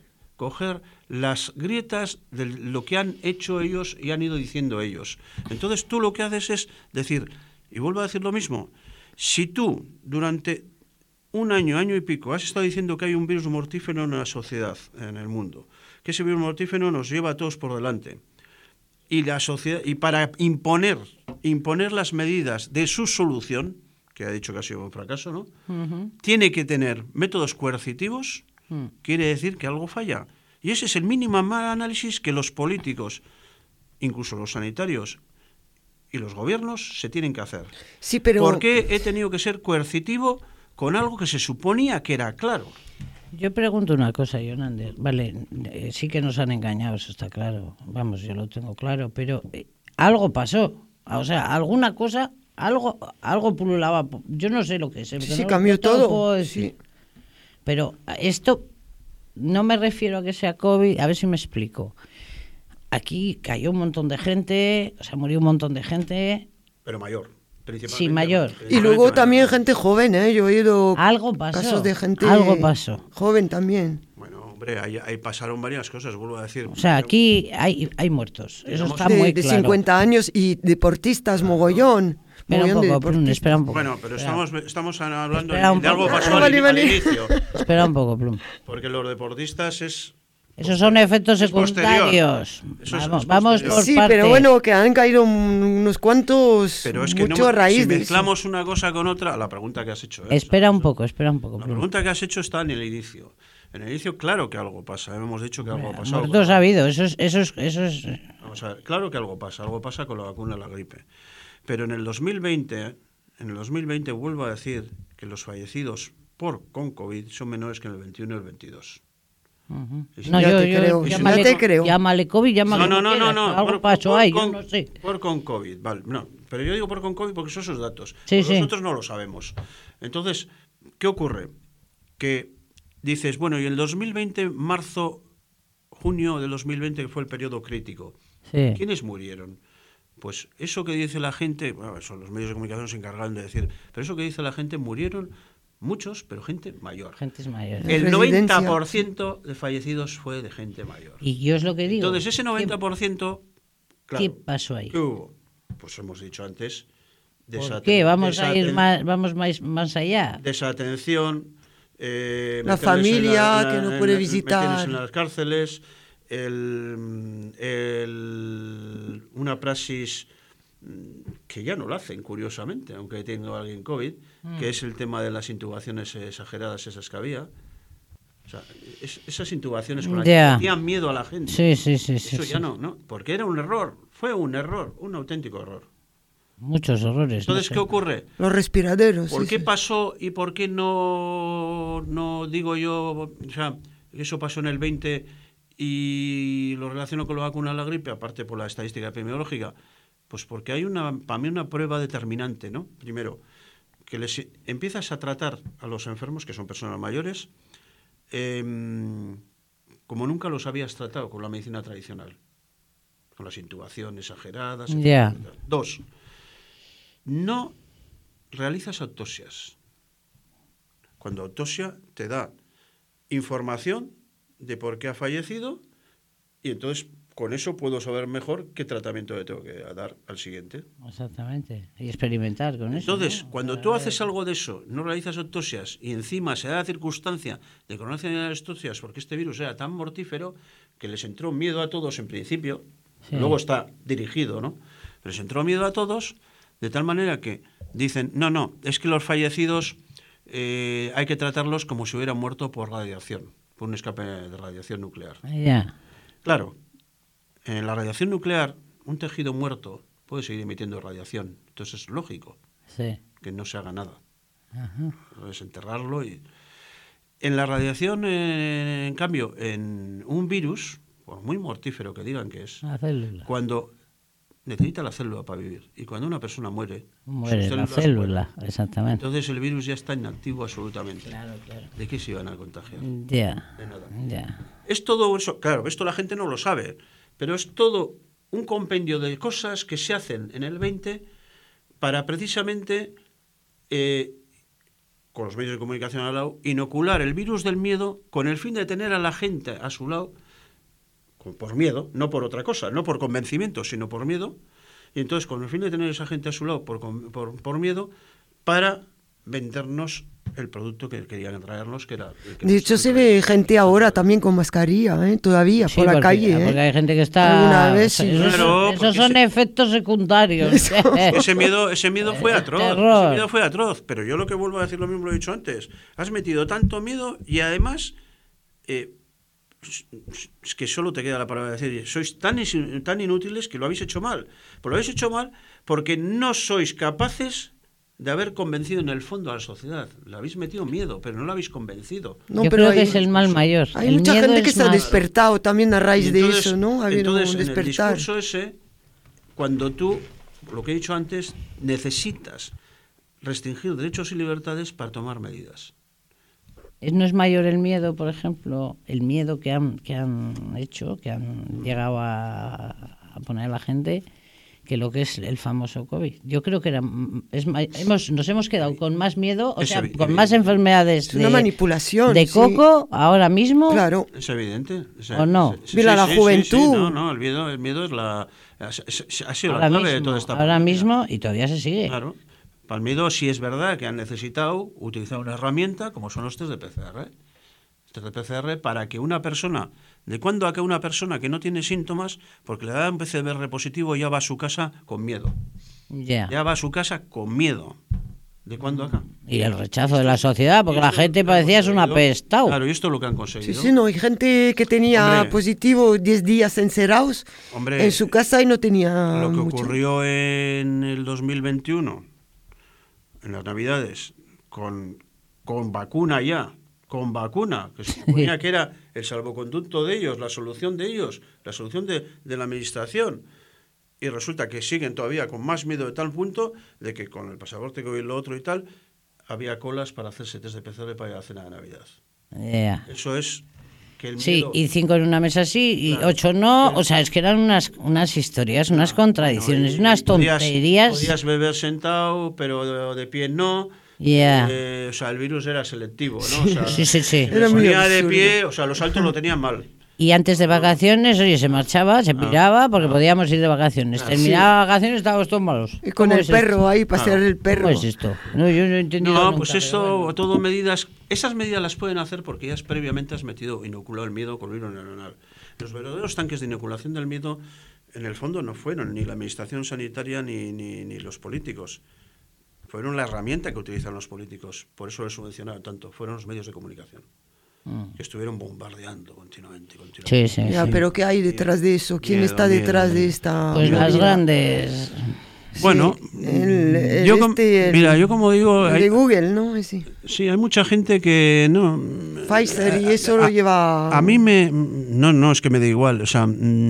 las grietas de lo que han hecho ellos y han ido diciendo ellos. Entonces tú lo que haces es decir, y vuelvo a decir lo mismo, si tú durante un año, año y pico, has estado diciendo que hay un virus mortífero en la sociedad, en el mundo, que ese virus mortífero nos lleva a todos por delante, y la sociedad, y para imponer las medidas de su solución, que ha dicho que ha sido un fracaso, ¿no? Tiene que tener métodos coercitivos, quiere decir que algo falla. Y ese es el mínimo análisis que los políticos, incluso los sanitarios y los gobiernos, se tienen que hacer. Sí, pero... ¿Por qué he tenido que ser coercitivo con algo que se suponía que era claro? Yo pregunto una cosa, Jonander. Vale, sí que nos han engañado, eso está claro. Vamos, yo lo tengo claro, pero algo pasó. O sea, alguna cosa, algo pululaba. Yo no sé lo que es. Sí, cambió te lo todo, puedo decir. sí. Pero esto no me refiero a que sea COVID, a ver si me explico. Aquí cayó un montón de gente, o sea, murió un montón de gente. Pero mayor, principalmente. Sí, mayor. Y luego también gente joven, ¿eh? Yo he oído Algo pasó. casos de gente Algo pasó. joven también. Bueno, hombre, ahí pasaron varias cosas, vuelvo a decir. O sea, aquí hay muertos. Eso Digamos, está muy De claro. 50 años y deportistas, mogollón. Espera un mogollón de poco, Plum, deportistas. espera un poco. Bueno, pero Espera. estamos hablando Espera un de algo poco. pasó Vale, al vale. inicio. Espera un poco, Plum. Porque los deportistas es... Esos son efectos Es posterior. secundarios. Eso es Vamos posterior. por Sí, partes. pero bueno, que han caído unos cuantos, Pero es que mucho a si raíz de eso. mezclamos una cosa con otra, la pregunta que has hecho. Espera un poco, La Plum. pregunta que has hecho está en el inicio. En el inicio, claro que algo pasa. Hemos dicho que algo ha pasado. Muertos ha habido, eso es... Vamos a ver, claro que algo pasa con la vacuna de la gripe. Pero en el 2020 vuelvo a decir que los fallecidos con COVID son menores que en el 21 y el 22. Y si No, Ya yo, te creo, llámale, ya te creo. llámale COVID, llámale como quieras, pero algo pasó ahí, yo no sé. Por con COVID, vale. No, pero yo digo por con COVID porque son esos datos. Sí, Pues sí. nosotros no lo sabemos. Entonces, ¿qué ocurre? Que dices, bueno, y el 2020, junio del 2020, que fue el periodo crítico, Sí. ¿quiénes murieron? Pues eso que dice la gente, bueno, son los medios de comunicación se encargan de decir, pero eso que dice la gente, murieron muchos, pero gente mayor. Gentes mayores. En El residencia. 90% de fallecidos fue de gente mayor. Y yo es lo que digo. Entonces, ese 90%, claro, ¿Qué pasó ahí? ¿qué hubo? Pues hemos dicho antes, ¿Por qué? Vamos a ir más allá. desatención, La meterles familia que no puede visitar. meterles en las cárceles, una praxis que ya no lo hacen, curiosamente, aunque tenga alguien COVID, que es el tema de las intubaciones exageradas esas que había. O sea, esas intubaciones con las que Ya. metían miedo a la gente. Sí. Eso sí. ya no, porque era un error, fue un error, un auténtico error. Muchos horrores. Entonces, no sé. ¿qué ocurre? Los respiraderos. ¿Por sí, qué sí. pasó y por qué no digo yo, o sea, eso pasó en el 20 y lo relaciono con la vacuna de la gripe, aparte por la estadística epidemiológica? Pues porque hay para mí una prueba determinante, ¿no? Primero, que les empiezas a tratar a los enfermos, que son personas mayores, como nunca los habías tratado con la medicina tradicional, con las intubaciones exageradas, etc. Ya. etc. 2. No realizas autopsias. Cuando autopsia te da información de por qué ha fallecido y entonces con eso puedo saber mejor qué tratamiento le tengo que dar al siguiente. Exactamente. Y experimentar con eso. Entonces, ¿no? cuando tú haces algo de eso, no realizas autopsias y encima se da la circunstancia de que no hacen las autopsias porque este virus era tan mortífero que les entró miedo a todos en principio, Sí. luego está dirigido, ¿no? Pero les entró miedo a todos de tal manera que dicen, no, es que los fallecidos hay que tratarlos como si hubieran muerto por radiación, por un escape de radiación nuclear. Ya. Claro, en la radiación nuclear, un tejido muerto puede seguir emitiendo radiación. Entonces es lógico Sí. que no se haga nada. Ajá. Desenterrarlo. En la radiación, en cambio, en un virus, por muy mortífero que digan que es, Una célula. cuando necesita la célula para vivir. Y cuando una persona muere, Muere sus la células célula, mueren. exactamente. Entonces el virus ya está inactivo absolutamente. Claro. ¿De qué se iban a contagiar? Ya, De nada. ya. Es todo eso, claro, esto la gente no lo sabe, pero es todo un compendio de cosas que se hacen en el 20 para precisamente, con los medios de comunicación al lado, inocular el virus del miedo con el fin de tener a la gente a su lado, por miedo, no por otra cosa, no por convencimiento, sino por miedo, y entonces con el fin de tener a esa gente a su lado por miedo, para vendernos el producto que querían traernos, que era... el que De nos hecho, se traían. ve gente ahora también con mascarilla, todavía, Sí, por la porque, calle. porque hay gente que está... Alguna vez sí. Esos, Claro, esos porque son efectos secundarios. Ese miedo fue atroz. Terror. Ese miedo fue atroz. Pero yo lo que vuelvo a decir lo mismo lo he dicho antes. Has metido tanto miedo y además es que solo te queda la palabra de decir, sois tan inútiles que lo habéis hecho mal. Pero lo habéis hecho mal porque no sois capaces de haber convencido en el fondo a la sociedad. Le habéis metido miedo, pero no lo habéis convencido. No, Yo pero creo que hay- es el mal mayor. Hay El mucha miedo gente que es se ha más- despertado también a raíz Y de entonces- eso, ¿no? Ha habido entonces, un en el despertar. discurso ese, cuando tú, lo que he dicho antes, necesitas restringir derechos y libertades para tomar medidas. ¿No es mayor el miedo, por ejemplo, el miedo que han hecho, que han llegado a poner a la gente, que lo que es el famoso COVID? Yo creo que nos hemos quedado con más miedo, o Es sea, evidente. con más enfermedades Es una manipulación. de sí. coco ahora mismo. Claro. Es evidente. ¿O no? Mira, la juventud. No, el miedo es ha sido Ahora la clave de mismo, toda esta ahora pandemia. mismo, y todavía se sigue. Claro. Para el miedo sí es verdad que han necesitado utilizar una herramienta como son los test de PCR. Test de PCR para que una persona, ¿de cuándo a que una persona que no tiene síntomas, porque le da un PCR positivo, ya va a su casa con miedo? Ya. Ya va a su casa con miedo. ¿De cuándo acá? Y el rechazo de la sociedad, porque Y la esto gente lo han parecía es un conseguido. apestado. Claro, y esto es lo que han Sí, conseguido. sí, no, hay gente que tenía Hombre. positivo 10 días encerrados Hombre, en su casa y no tenía Lo que mucho. ocurrió en el 2021, en las Navidades, con vacuna ya, con vacuna, que se suponía que era el salvoconducto de ellos, la solución de la administración. Y resulta que siguen todavía con más miedo de tal punto de que con el pasaporte COVID lo otro y tal, había colas para hacerse test de PCR para ir a la cena de Navidad. Ya. Eso es que el Sí, miedo... y 5 en una mesa sí, y Claro. 8 no. O sea, es que eran unas historias, unas contradicciones, Bueno, y unas podías- tonterías. Podías beber sentado, pero de pie no. Ya. O sea, el virus era selectivo, ¿no? O sea, Sí, sí, sí. se Era muy ponía de absurdo. pie, o sea, los altos lo tenían mal. Y antes de vacaciones, oye, se marchaba, se piraba, porque podíamos ir de vacaciones. Terminaba vacaciones, estábamos todos malos. Y con ¿Cómo el es perro esto? ahí, pasear el perro. ¿Cómo es esto? No, yo no he entendido No, nunca, pues pero eso, bueno. todo medidas, esas medidas las pueden hacer porque ya previamente has inoculado el miedo con virus neuronal. Los verdaderos tanques de inoculación del miedo, en el fondo, no fueron ni la administración sanitaria ni los políticos. Fueron la herramienta que utilizaron los políticos. Por eso les subvencionaron tanto. Fueron los medios de comunicación. Que estuvieron bombardeando continuamente. Sí, sí, Ya, sí. pero ¿qué hay detrás de eso? ¿Quién Miedo, está detrás miedo. de esta Pues las movida? grandes... Bueno, el yo, este, yo como digo, el de Google, ¿no? Sí. sí, hay mucha gente que no... Pfizer y eso lo lleva... A mí me... No, es que me da igual. O sea,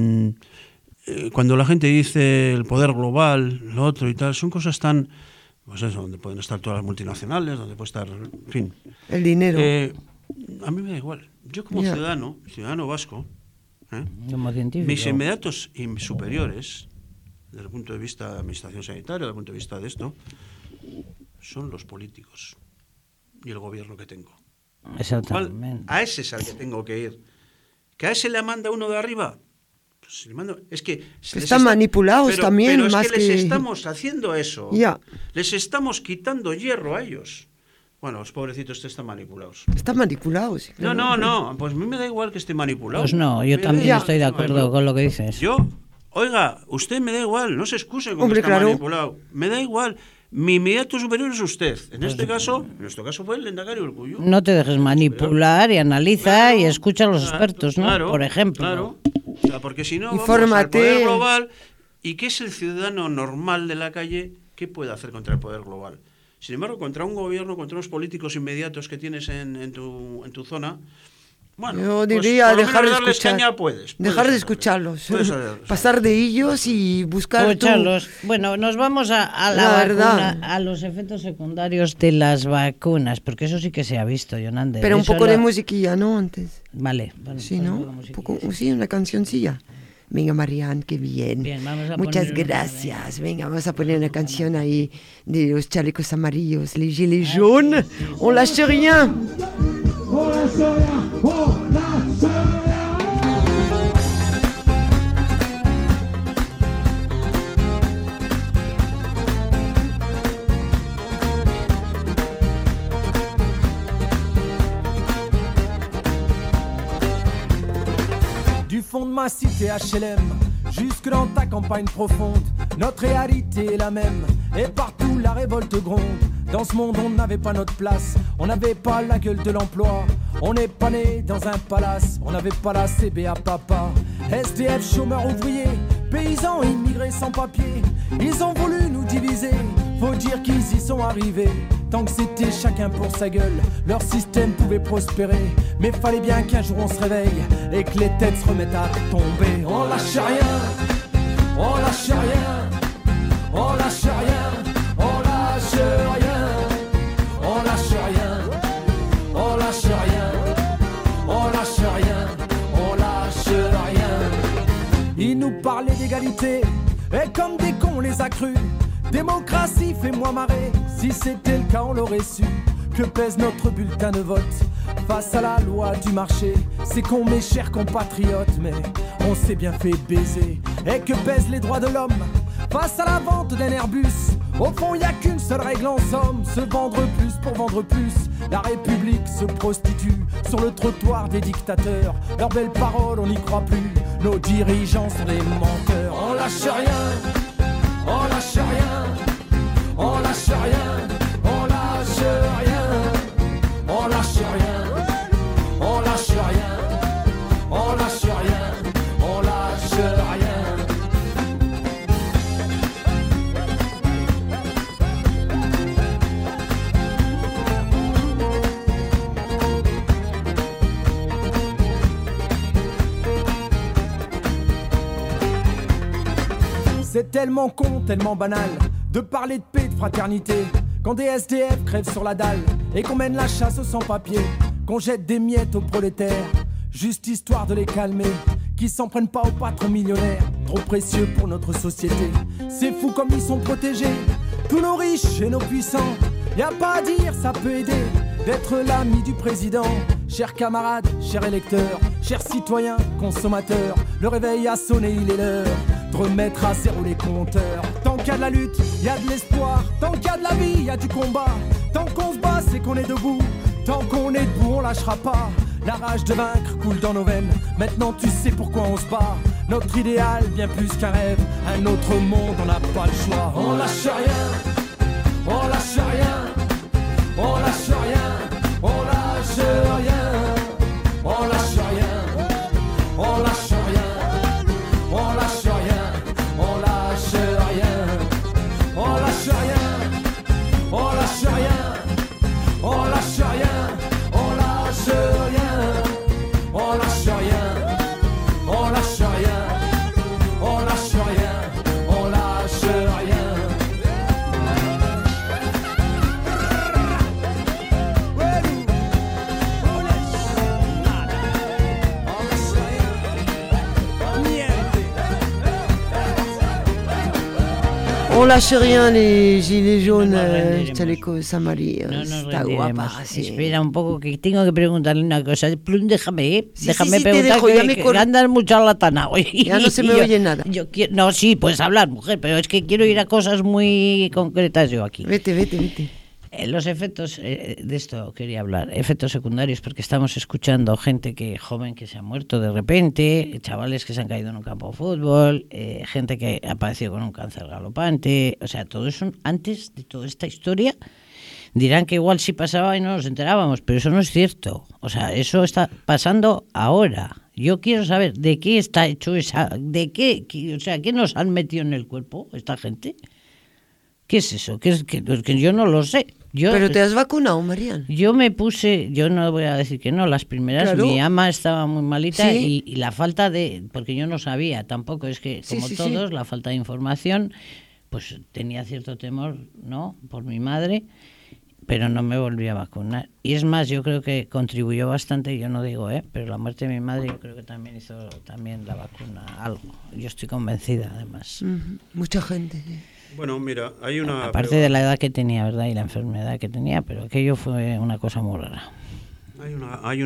cuando la gente dice el poder global, lo otro y tal, son cosas tan... Pues eso, donde pueden estar todas las multinacionales, donde puede estar... En fin. El dinero. A mí me da igual. Yo como Ya. ciudadano vasco, Como científico. mis inmediatos y mis superiores, desde el punto de vista de administración sanitaria, desde el punto de vista de esto, son los políticos y el gobierno que tengo. Exactamente. A ese es al que tengo que ir. ¿Que a ese le manda uno de arriba? Pues si le mando, es que les Están manipulados también, pero es más que les que- estamos haciendo eso. Ya. Les estamos quitando hierro a ellos. Bueno, los pobrecitos están manipulados. Están manipulados. sí, claro. No, pues a mí me da igual que esté manipulado. Pues no, yo Me también da- estoy de acuerdo con lo que dices. Yo, oiga, usted me da igual, no se excuse con Hombre, que está claro. manipulado. Me da igual. Mi inmediato superior es usted. En nuestro caso fue el Lehendakari Urkullu. No te dejes manipular y analiza Claro, y escucha a los expertos, ¿no? claro, Por ejemplo. Claro. O sea, porque si no, vamos Infórmate. al poder global. ¿Y qué es el ciudadano normal de la calle? ¿Qué puede hacer contra el poder global? Sin embargo, contra un gobierno, contra unos políticos inmediatos que tienes en tu zona, Bueno, Yo pues, diría por lo dejar de menos darles escuchar. caña puedes Dejar de hacerlo. escucharlos. Puedes hacerlo. Pasar de ellos y buscar tú. Escucharlos. Bueno, nos vamos a la La vacuna, verdad. a los efectos secundarios de las vacunas, porque eso sí que se ha visto, Yonander. Pero un Eso poco de lo- musiquilla, ¿no? Antes. Vale. Bueno, Sí, pues ¿no? un poco Un musiquilla. poco, sí, una cancioncilla. Venga, Marianne, qué bien. Bien, vamos a Muchas poner una, gracias. Venga, vamos a poner una canción ahí de los chalecos amarillos, les gilets jaunes. On lâche rien. Du fond de ma cité HLM, jusque dans ta campagne profonde, notre réalité est la même, et partout la révolte gronde. Dans ce monde on n'avait pas notre place, on n'avait pas la gueule de l'emploi, on n'est pas né dans un palace, on n'avait pas la CBA papa. SDF, chômeurs ouvriers, paysans immigrés sans papier, ils ont voulu nous diviser, faut dire qu'ils y sont arrivés. Tant que c'était chacun pour sa gueule, leur système pouvait prospérer. Mais fallait bien qu'un jour on se réveille et que les têtes se remettent à tomber. On lâche rien, on lâche rien, on lâche rien, on lâche rien, on lâche rien, on lâche rien, on lâche rien, on lâche rien. Ils nous parlaient d'égalité et comme des cons on les a crus. Démocratie, fais-moi marrer. Si c'était le cas, on l'aurait su. Que pèse notre bulletin de vote face à la loi du marché? C'est con, mes chers compatriotes, mais on s'est bien fait baiser. Et que pèsent les droits de l'homme face à la vente d'un Airbus? Au fond, y a qu'une seule règle en somme: se vendre plus pour vendre plus. La République se prostitue sur le trottoir des dictateurs. Leurs belles paroles, on n'y croit plus. Nos dirigeants sont des menteurs. On lâche rien, on lâche rien, on lâche rien, on lâche rien, on lâche rien, on lâche rien, on lâche rien, on lâche rien. C'est tellement con, tellement banal de parler de paix, de fraternité, quand des SDF crèvent sur la dalle et qu'on mène la chasse aux sans-papiers, qu'on jette des miettes aux prolétaires, juste histoire de les calmer, qui s'en prennent pas aux patrons millionnaires, trop précieux pour notre société. C'est fou comme ils sont protégés, tous nos riches et nos puissants. Y a pas à dire, ça peut aider d'être l'ami du président. Chers camarades, chers électeurs, chers citoyens, consommateurs, le réveil a sonné, il est l'heure de remettre à zéro les compteurs. Tant qu'il y a de la lutte, il y a de l'espoir. Tant qu'il y a de la vie, il y a du combat. Tant qu'on se bat, c'est qu'on est debout. Tant qu'on est debout, on lâchera pas. La rage de vaincre coule dans nos veines. Maintenant tu sais pourquoi on se bat. Notre idéal, bien plus qu'un rêve. Un autre monde, on n'a pas le choix. On lâche rien, on lâche rien, on lâche rien, on lâche rien, on lâche rien, on lâche rien, on lâche rien, on lâche rien, on lâche rien, on lâche rien, on lâche rien, on lâche rien, on lâche rien, on lâche rien, on lâche rien, on lâche rien. On lâche rien, les gilets jaunes, No nos rendiremos. chalecos amarillos. No nos Está rendiremos. guapa, sí. Espera un poco, que tengo que preguntarle una cosa. Plum, déjame, ¿eh? Sí, Déjame sí, te preguntar, dejo, ya que, me que andas mucho a la tana hoy. Ya no se me Y oye nada. No, sí, puedes hablar, mujer, pero es que quiero ir a cosas muy concretas yo aquí. Vete, vete, vete. Los efectos, de esto quería hablar, efectos secundarios, porque estamos escuchando gente joven que se ha muerto de repente, chavales que se han caído en un campo de fútbol, gente que ha padecido con un cáncer galopante, o sea, todo eso antes de toda esta historia. Dirán que igual sí pasaba y no nos enterábamos, pero eso no es cierto. O sea, eso está pasando ahora. Yo quiero saber de qué está hecho o sea, ¿qué nos han metido en el cuerpo esta gente? ¿Qué es eso? Que yo no lo sé. Pero te has vacunado, Marian. Yo me puse, yo no voy a decir que no, las primeras, Claro. mi ama estaba muy malita Sí. y la falta de, porque yo no sabía tampoco, es que Sí, como sí, todos, sí. la falta de información, pues tenía cierto temor, ¿no? Por mi madre, pero no me volví a vacunar. Y es más, yo creo que contribuyó bastante, yo no digo, pero la muerte de mi madre yo creo que también hizo también la vacuna algo. Yo estoy convencida, además. Mucha gente. Sí. Bueno, mira, hay una... Aparte de la edad que tenía, ¿verdad? Y la enfermedad que tenía, pero aquello fue una cosa muy rara. Hay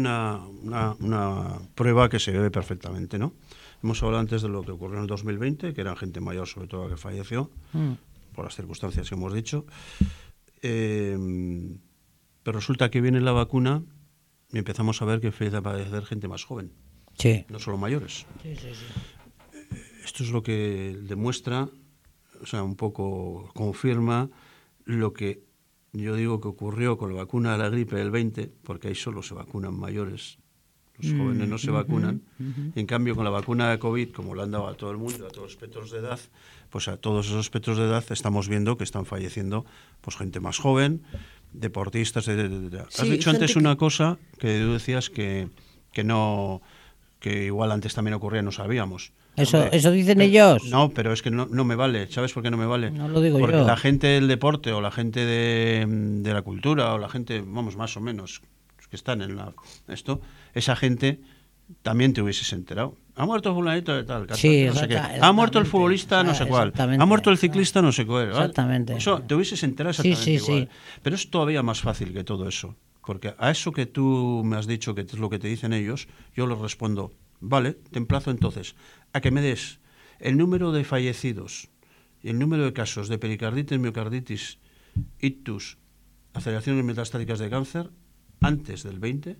una prueba que se ve perfectamente, ¿no? Hemos hablado antes de lo que ocurrió en el 2020, que era gente mayor, sobre todo, que falleció, por las circunstancias que hemos dicho. Pero resulta que viene la vacuna y empezamos a ver que empieza a padecer gente más joven, Sí. no solo mayores. Sí. Esto es lo que demuestra, o sea, un poco confirma lo que yo digo que ocurrió con la vacuna de la gripe del 20, porque ahí solo se vacunan mayores, los jóvenes no se vacunan. Y en cambio, con la vacuna de COVID, como la han dado a todo el mundo, a todos los espectros de edad, pues a todos esos espectros de edad estamos viendo que están falleciendo pues gente más joven, deportistas, etc. Sí, Has dicho gente antes que- una cosa que tú decías que no, que igual antes también ocurría, no sabíamos. Eso Hombre, dicen ellos. No, pero es que no me vale. ¿Sabes por qué no me vale? No lo digo Porque yo. la gente del deporte o la gente de la cultura o la gente, vamos, más o menos, que están en esa gente también te hubieses enterado. Ha muerto fulanito de tal, Sí, no sé qué. exacta- Ha muerto el exactamente. futbolista no sé cuál. Exactamente. Ha muerto el ciclista no sé cuál. ¿vale? Exactamente. Eso te hubieses enterado Sí, exactamente sí, igual. sí. Pero es todavía más fácil que todo eso. Porque a eso que tú me has dicho que es lo que te dicen ellos, yo les respondo, vale, te emplazo entonces a que me des el número de fallecidos y el número de casos de pericarditis, miocarditis, ictus, aceleraciones metastáticas de cáncer antes del 20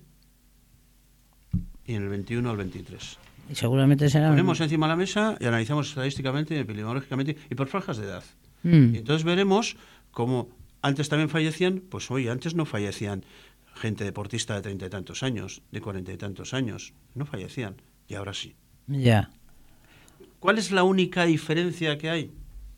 y en el 21 al 23. Y seguramente será... Ponemos encima de la mesa y analizamos estadísticamente, epidemiológicamente y por franjas de edad. Mm. Y entonces veremos cómo antes también fallecían, pues oye, antes no fallecían gente deportista de 30 y tantos años, de 40 y tantos años, no fallecían, y ahora sí. Ya. ¿Cuál es la única diferencia que hay?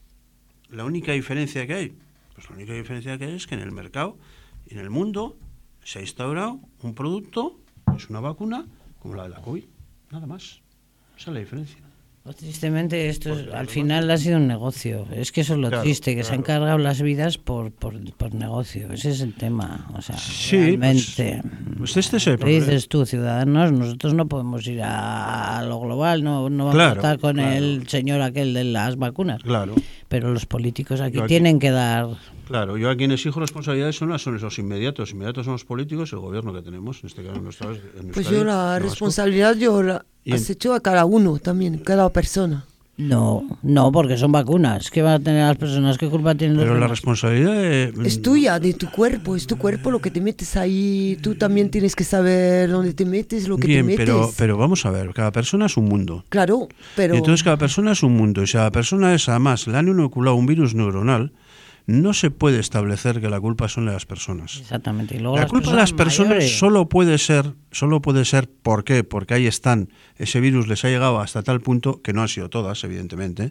La única diferencia que hay, pues la única diferencia que hay es que en el mercado y en el mundo se ha instaurado un producto, es una vacuna, como la de la COVID, nada más. Esa es la diferencia. Pues tristemente esto al final ha sido un negocio. Es que eso es lo Claro, triste, que se han claro. cargado las vidas por negocio. Ese es el tema. O sea, Sí, realmente... pues este es el ¿Qué problema. dices tú, ciudadanos? Nosotros no podemos ir a lo global, no vamos Claro, a estar con claro. el señor aquel de las vacunas. Claro. Pero los políticos aquí, Yo aquí- tienen que dar... Claro, yo a quien exijo responsabilidades son esos inmediatos. Inmediatos son los políticos y el gobierno que tenemos, en este caso en Pues Euskadi, yo la en Vasco. responsabilidad yo la Y en- has hecho a cada uno también, cada persona. No, porque son vacunas. ¿Qué van a tener las personas? ¿Qué culpa tienen los Pero la demás? responsabilidad Es tuya, de tu cuerpo, es tu cuerpo lo que te metes ahí. Tú también tienes que saber dónde te metes, lo que Bien, te metes. pero vamos a ver, cada persona es un mundo. Claro, pero... Y entonces cada persona es un mundo. Y si cada persona es, además, le han inoculado un virus neuronal, no se puede establecer que la culpa son de las personas. Exactamente. Y luego La culpa de las personas mayores. solo puede ser, ¿por qué? Porque ahí están, ese virus les ha llegado hasta tal punto, que no han sido todas, evidentemente,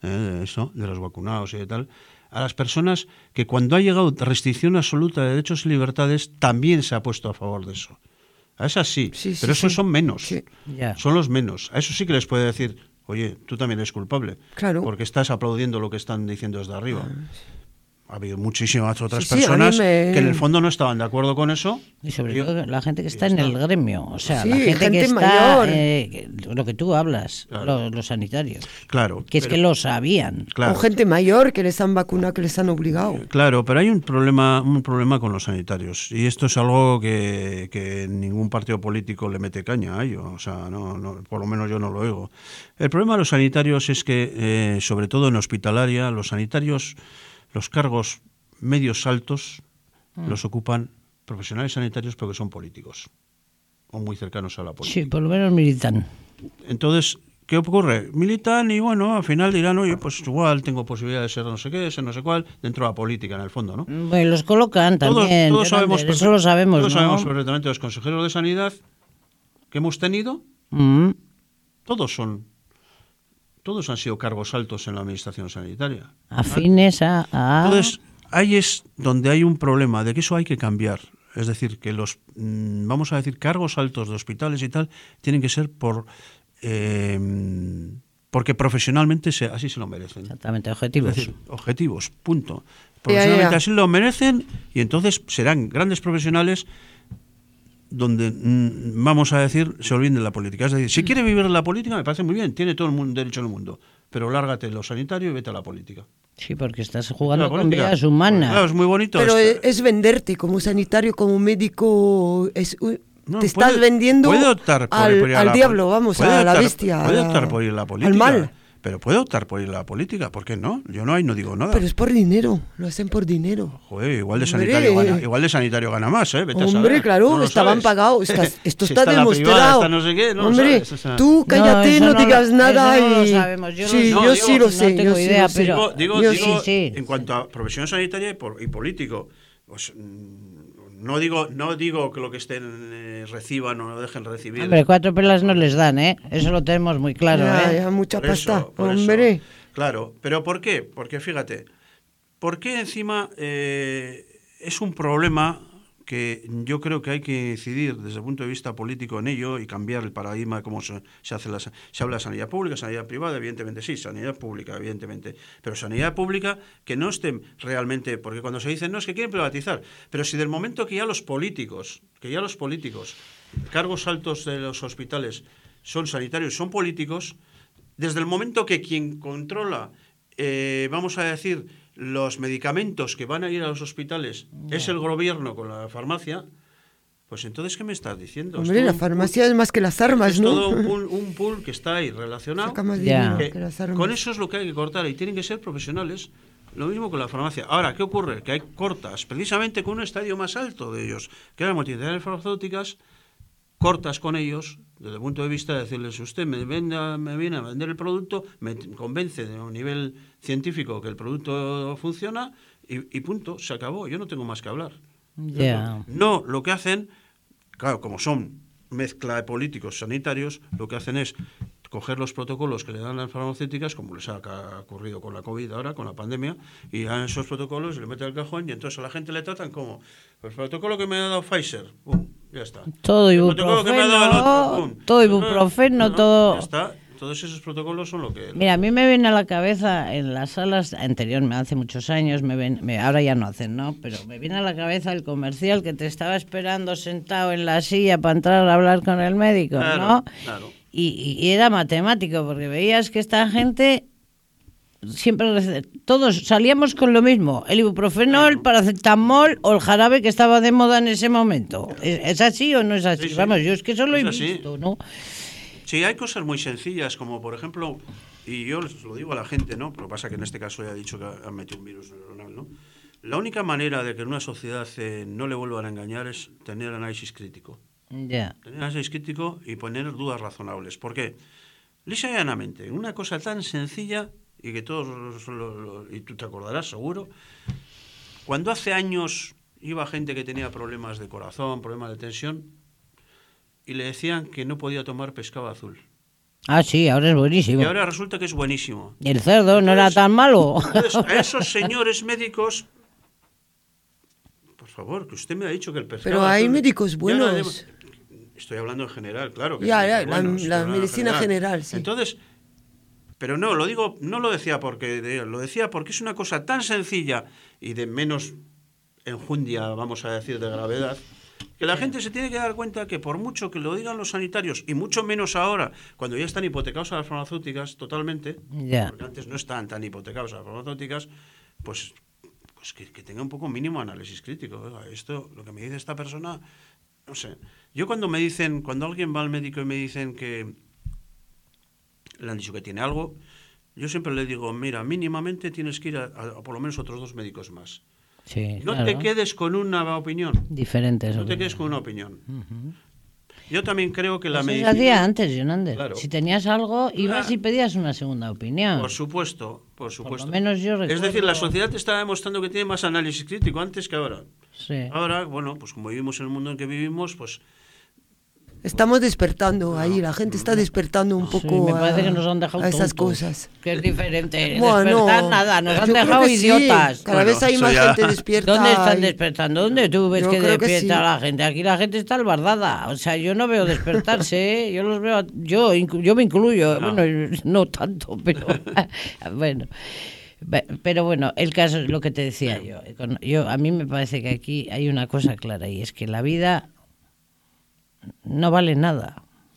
de los vacunados y de tal, a las personas que cuando ha llegado restricción absoluta de derechos y libertades, también se ha puesto a favor de eso. A esas sí, Sí, sí, pero esos sí. son menos, Sí. Ya. son los menos. A eso sí que les puede decir, oye, tú también eres culpable, Claro. porque estás aplaudiendo lo que están diciendo desde arriba. Ha habido muchísimas otras Sí, sí, a mí personas me- que en el fondo no estaban de acuerdo con eso. Y sobre Yo- todo la gente que y está ya en el está. gremio, o sea, Sí, la gente gente que está, mayor. lo que tú hablas, Claro. los sanitarios, Claro. que es que lo sabían. Claro, O gente mayor que les han vacunado, que les han obligado. claro, pero hay un problema con los sanitarios. Y esto es algo que ningún partido político le mete caña a ello. O sea, no, por lo menos yo no lo oigo. El problema de los sanitarios es que, sobre todo en hospitalaria, los sanitarios, los cargos medios altos, los ocupan profesionales sanitarios porque son políticos o muy cercanos a la política. Sí, por lo menos militan. Entonces, ¿qué ocurre? Militan y bueno, al final dirán, oye, pues igual tengo posibilidad de ser no sé qué, ser no sé cuál, dentro de la política en el fondo, ¿no? Bueno, los colocan también. Todos sabemos, eso lo sabemos, todos ¿no? sabemos perfectamente los consejeros de sanidad que hemos tenido, Mm, todos han sido cargos altos en la administración sanitaria. afines a... Entonces, ahí es donde hay un problema, de que eso hay que cambiar. Es decir, que los, vamos a decir, cargos altos de hospitales y tal, tienen que ser porque profesionalmente así se lo merecen. Exactamente, objetivos. Es decir, objetivos, punto. Profesionalmente así lo merecen y entonces serán grandes profesionales donde, vamos a decir, se olviden de la política. Es decir, si quiere vivir la política, me parece muy bien, tiene todo el mundo, derecho en el mundo, pero lárgate lo sanitario y vete a la política. Sí, porque estás jugando La con política. vidas humanas. Claro, es muy bonito. Pero es venderte como sanitario, como médico. No, te estás puede- vendiendo puede optar por ir a al la diablo, pol- vamos, puede a la optar- bestia. Puede optar por ir a la política. Al mal. Pero puede optar por ir a la política, ¿por qué no? Yo no digo nada. Pero es por dinero, lo hacen por dinero. Joder, igual de Hombre. sanitario gana más, ¿eh? Vete a Hombre, saber. claro, No lo estaban sabes. pagados. Esto Si está la privada, demostrado. está no sé qué, no lo Hombre, sabes, o sea. tú cállate, eso no digas lo- nada. eso no lo y... sabemos, yo sí, lo- yo No, sí digo, lo no sé. tengo yo sí idea, lo sé. pero- Digo, Yo sí, sí. en cuanto a profesión sanitaria y político, pues no digo que lo que estén reciban o no dejen recibir. Hombre, 4 pelas no les dan, ¿eh? Eso lo tenemos muy claro, Ya, ¿eh? ya, mucha Por eso, pasta. por eso. Hombre. Claro, pero ¿por qué? Porque fíjate, ¿por qué encima es un problema que yo creo que hay que incidir desde el punto de vista político en ello y cambiar el paradigma de cómo se habla de sanidad pública, sanidad privada? Evidentemente sí, sanidad pública, evidentemente, pero sanidad pública que no esté realmente, porque cuando se dice no, es que quieren privatizar, pero si del momento que ya los políticos, cargos altos de los hospitales son sanitarios, son políticos, desde el momento que quien controla, vamos a decir, los medicamentos que van a ir a los hospitales es el gobierno con la farmacia, pues entonces, ¿qué me estás diciendo? Hombre, la farmacia es más que las armas, es ¿no? todo un pool que está ahí relacionado. Saca más Ya. dinero que las armas. Con eso es lo que hay que cortar y tienen que ser profesionales. Lo mismo con la farmacia. Ahora, ¿qué ocurre? Que hay cortas, precisamente con un estadio más alto de ellos, que eran multinacionales farmacéuticas, cortas con ellos, desde el punto de vista de decirles, usted me viene a vender el producto, me convence de un nivel científico que el producto funciona y punto, se acabó, yo no tengo más que hablar. Ya. No, lo que hacen, claro, como son mezcla de políticos sanitarios, lo que hacen es coger los protocolos que le dan las farmacéuticas, como les ha ocurrido con la COVID ahora, con la pandemia, y dan esos protocolos, le meten al cajón y entonces a la gente le tratan como el protocolo que me ha dado Pfizer, ¡pum! Ya está. Todo El protocolo que me ha dado el otro, ¡pum! todo ibuprofeno, todo... Ya está. Todos esos protocolos son lo que... Mira, a mí me viene a la cabeza en las salas anteriores, hace muchos años, ahora ya no hacen, ¿no? Pero me viene a la cabeza el comercial que te estaba esperando sentado en la silla para entrar a hablar con el médico, Claro, ¿no? claro. Y era matemático, porque veías que esta gente siempre, todos salíamos con lo mismo, el ibuprofeno, el paracetamol o el jarabe que estaba de moda en ese momento. ¿Es así o no es así? Sí, sí. Vamos, yo es que eso lo he Es así. visto, ¿no? Sí, hay cosas muy sencillas, como por ejemplo, y yo les lo digo a la gente, ¿no? Lo que pasa es que en este caso ya he dicho que han metido un virus neuronal, ¿no? La única manera de que en una sociedad no le vuelvan a engañar es tener análisis crítico. Ya. Tener análisis crítico y poner dudas razonables. ¿Por qué? Lisa y llanamente, una cosa tan sencilla, y que todos, y tú te acordarás seguro, cuando hace años iba gente que tenía problemas de corazón, problemas de tensión, y le decían que no podía tomar pescado azul. Ah, sí, ahora es buenísimo. Y ahora resulta que es buenísimo. ¿Y el cerdo no era tan malo? Entonces, a esos señores médicos, por favor, que usted me ha dicho que el pescado Pero hay azul- médicos Ya buenos. Estoy hablando en general, claro. Que Ya, hay ya, médicos la buenos, estoy hablando en medicina general, sí. Entonces, pero no, lo digo, no lo decía lo decía porque es una cosa tan sencilla y de menos enjundia, vamos a decir, de gravedad, que la gente se tiene que dar cuenta que por mucho que lo digan los sanitarios, y mucho menos ahora, cuando ya están hipotecados a las farmacéuticas totalmente, Ya. porque antes no están tan hipotecados a las farmacéuticas, pues que tenga un poco mínimo análisis crítico. Oiga, esto, lo que me dice esta persona, no sé. Yo cuando alguien va al médico y me dicen que le han dicho que tiene algo, yo siempre le digo, mira, mínimamente tienes que ir a por lo menos otros 2 médicos más. Sí, No claro. te quedes con una opinión. Diferentes. No te quedes con una opinión. Yo también creo que la Eso se medicina... hacía antes, Jonander. Claro. Si tenías algo, ibas y pedías una segunda opinión. Por supuesto, por supuesto. Por lo menos yo Es decir, recuerdo- la sociedad te está demostrando que tiene más análisis crítico antes que ahora. Sí. Ahora, bueno, pues como vivimos en el mundo en que vivimos, pues Estamos despertando ahí, la gente está despertando un Sí, poco me parece que nos han dejado a esas tontos, cosas. que es diferente. Bueno, Despertar nada, nos han yo creo dejado que sí. idiotas. Cada Bueno, vez hay eso más ya- gente despierta. ¿Dónde están y- despertando? ¿Dónde tú ves Yo que creo que despierta sí. la gente? Aquí la gente está albardada. O sea, yo no veo despertarse, ¿eh? Yo los veo, yo me incluyo. No. Bueno, no tanto, pero bueno. Pero bueno, el caso es lo que te decía yo. A mí me parece que aquí hay una cosa clara y es que la vida no vale nada.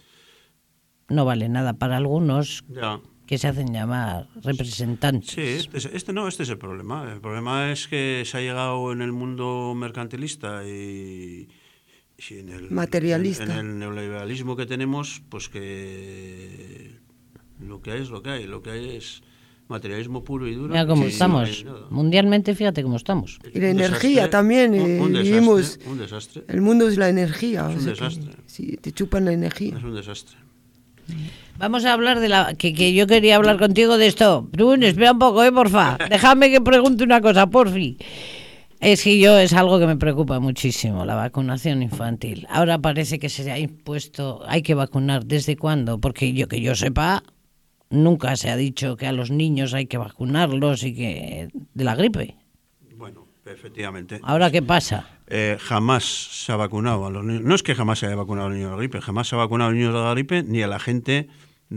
No vale nada para algunos Ya. que se hacen llamar representantes. Sí, este es el problema. El problema es que se ha llegado en el mundo mercantilista y en el Materialista. en el neoliberalismo que tenemos, pues que lo que hay es materialismo puro y duro. Mira cómo y estamos. no hay nada. Mundialmente, fíjate cómo estamos. Y la Un energía desastre, también, un desastre, vivimos- un desastre. El mundo es la energía. Es un o sea desastre. que, sí, te chupan la energía. Es un desastre. Vamos a hablar de la... Que yo quería hablar contigo de esto. Tú, espera un poco, porfa. Déjame que pregunte una cosa, porfi. Es que es algo que me preocupa muchísimo, la vacunación infantil. Ahora parece que se ha impuesto, hay que vacunar. ¿Desde cuándo? Porque que yo sepa, nunca se ha dicho que a los niños hay que vacunarlos y que de la gripe. Bueno, efectivamente. ¿Ahora qué pasa? Jamás se ha vacunado a los niños. No es que jamás se haya vacunado a los niños de la gripe, jamás se ha vacunado a los niños de la gripe ni a la gente.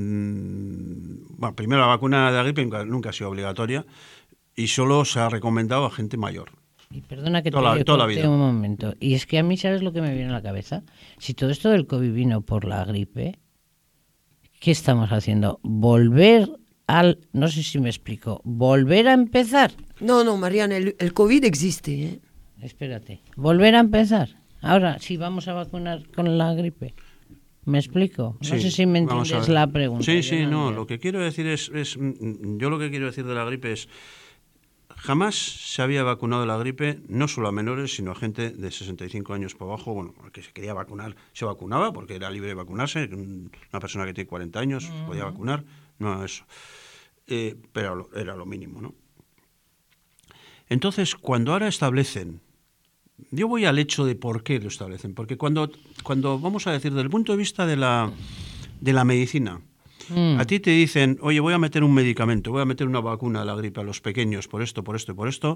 Bueno, primero la vacuna de la gripe nunca ha sido obligatoria y solo se ha recomendado a gente mayor. Y perdona que Toda la te corte vida. un momento. Y es que a mí, ¿sabes lo que me viene a la cabeza? Si todo esto del COVID vino por la gripe, ¿qué estamos haciendo? Volver al... No sé si me explico. ¿Volver a empezar? No, Mariana, el COVID existe. ¿Eh? Espérate. ¿Volver a empezar? Ahora, sí, vamos a vacunar con la gripe. ¿Me explico? No Sí, sé si me vamos a entiendes ver. la pregunta. Sí, Yo sí, no. entiendo. Lo que quiero decir yo lo que quiero decir de la gripe es, jamás se había vacunado de la gripe, no solo a menores, sino a gente de 65 años para abajo. Bueno, el que se quería vacunar se vacunaba porque era libre de vacunarse. Una persona que tiene 40 años se podía vacunar. No, eso. Pero era lo mínimo, ¿no? Entonces, cuando ahora establecen, yo voy al hecho de por qué lo establecen, porque cuando vamos a decir, desde el punto de vista de la medicina, a ti te dicen, oye, voy a meter un medicamento, voy a meter una vacuna a la gripe a los pequeños, por esto, por esto y por esto,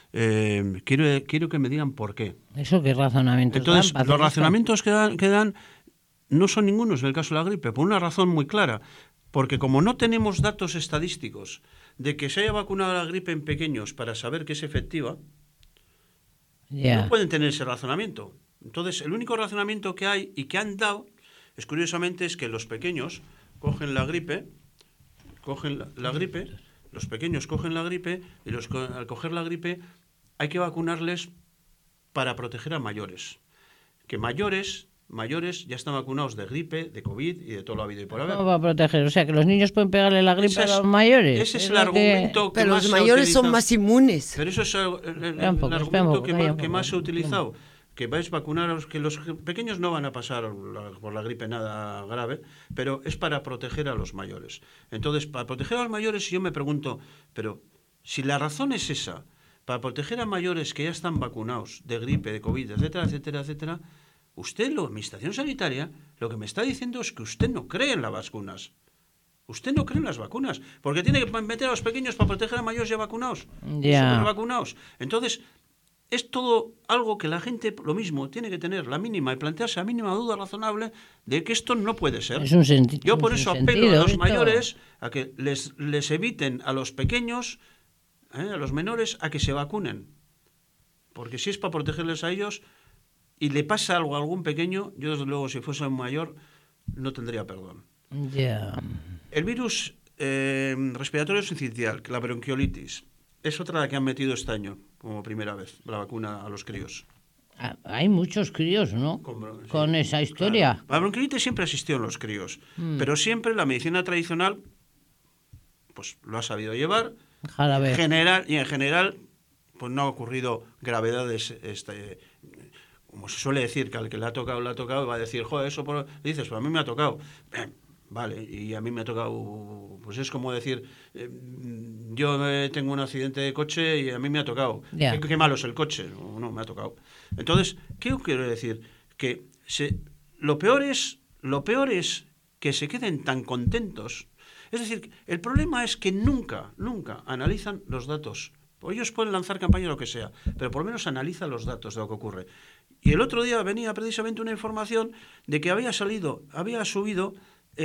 quiero que me digan por qué. ¿Eso qué razonamientos Entonces, dan para los hacer esto? razonamientos que dan no son ningunos en el caso de la gripe, por una razón muy clara, porque como no tenemos datos estadísticos de que se haya vacunado a la gripe en pequeños para saber que es efectiva, Ya. no pueden tener ese razonamiento. Entonces, el único razonamiento que hay y que han dado, curiosamente, es que los pequeños cogen la gripe, los pequeños cogen la gripe y al coger la gripe hay que vacunarles para proteger a mayores. Que mayores ya están vacunados de gripe, de COVID y de todo lo habido y por haber. ¿Cómo va a proteger? O sea, que los niños pueden pegarle la gripe a los mayores. Ese es el lo que- argumento que Pero más los se ha mayores son utilizado. más inmunes. Pero eso es el Espera un poco, argumento que calla un que poco, más se ha calla un utilizado. Que vais a vacunar, que los pequeños no van a pasar por la gripe nada grave, pero es para proteger a los mayores. Entonces, para proteger a los mayores, yo me pregunto, pero si la razón es esa, para proteger a mayores que ya están vacunados de gripe, de COVID, etcétera, etcétera, etcétera, la Administración Sanitaria, lo que me está diciendo es que usted no cree en las vacunas. Usted no cree en las vacunas, porque tiene que meter a los pequeños para proteger a mayores ya vacunados, Ya. supervacunados. Entonces, es todo algo que la gente, lo mismo, tiene que tener la mínima y plantearse la mínima duda razonable de que esto no puede ser. Es un sentido. Yo por eso apelo a los mayores a que les eviten a los pequeños, a los menores, a que se vacunen. Porque si es para protegerles a ellos y le pasa algo a algún pequeño, yo desde luego si fuese un mayor no tendría perdón. Ya. El virus respiratorio sincitial, la bronquiolitis, es otra la que han metido este año como primera vez, la vacuna a los críos. Hay muchos críos, ¿no? Sí, Con esa historia. Claro. La bronquiolitis siempre existió en los críos, pero siempre la medicina tradicional pues lo ha sabido llevar. Jarabe. En general, pues no ha ocurrido gravedades, como se suele decir, que al que le ha tocado, y va a decir, joder, eso dices, pues a mí me ha tocado. Vale, y a mí me ha tocado, pues es como decir, yo tengo un accidente de coche y a mí me ha tocado. Yeah. ¿Qué malo es el coche? No, me ha tocado. Entonces, ¿qué quiero decir? Que lo peor es lo peor es que se queden tan contentos. Es decir, el problema es que nunca analizan los datos. Ellos pueden lanzar campaña o lo que sea, pero por lo menos analizan los datos de lo que ocurre. Y el otro día venía precisamente una información de que había subido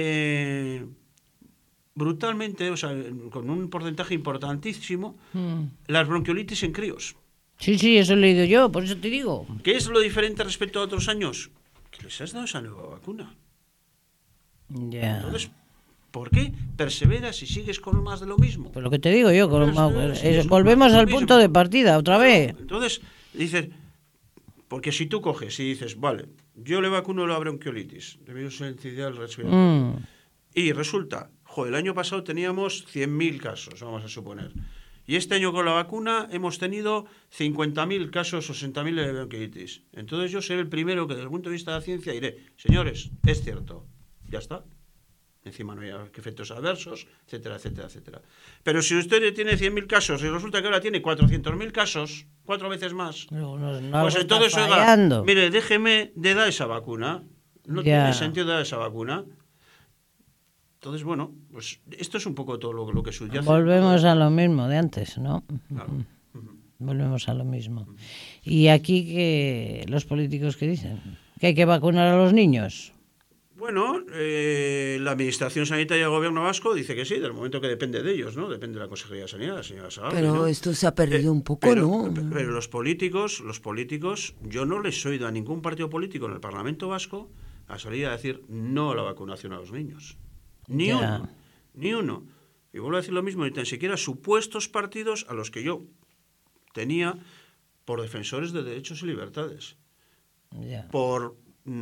brutalmente, o sea, con un porcentaje importantísimo, las bronquiolitis en críos. Sí, eso he leído yo, por eso te digo. ¿Qué es lo diferente respecto a otros años? Que les has dado esa nueva vacuna. Ya. Entonces, ¿por qué perseveras y sigues con más de lo mismo? Pues lo que te digo yo, Pues, volvemos al mismo. punto de partida, otra vez. Entonces, dices, porque si tú coges y dices, vale, yo le vacuno la bronquiolitis, de virus sincicial respiratorio, y resulta, el año pasado teníamos 100.000 casos, vamos a suponer, y este año con la vacuna hemos tenido 50.000 casos o 60.000 de bronquiolitis. Entonces yo seré el primero que desde el punto de vista de la ciencia diré, señores, es cierto, ya está. Encima no hay efectos adversos, etcétera, etcétera, etcétera. Pero si usted tiene 100.000 casos y resulta que ahora tiene 400.000 casos, 4 veces más, No, pues entonces, oiga, mire, déjeme de dar esa vacuna. No tiene sentido dar esa vacuna. Entonces, bueno, pues esto es un poco todo lo que subyace. Volvemos a lo mismo de antes, ¿no? Claro. Volvemos a lo mismo. ¿Y aquí que los políticos qué dicen? ¿Que hay que vacunar a los niños? Bueno, la Administración Sanitaria del Gobierno Vasco dice que sí, del momento que depende de ellos, ¿no? Depende de la Consejería de Sanidad, la señora Sagardui, Pero ¿no? esto se ha perdido un poco, ¿no? Pero los políticos, yo no les he oído a ningún partido político en el Parlamento Vasco a salir a decir no a la vacunación a los niños. Ni uno. Y vuelvo a decir lo mismo, ni tan siquiera supuestos partidos a los que yo tenía por defensores de derechos y libertades. Por...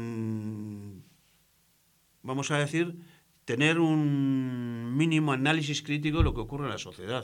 vamos a decir, tener un mínimo análisis crítico de lo que ocurre en la sociedad.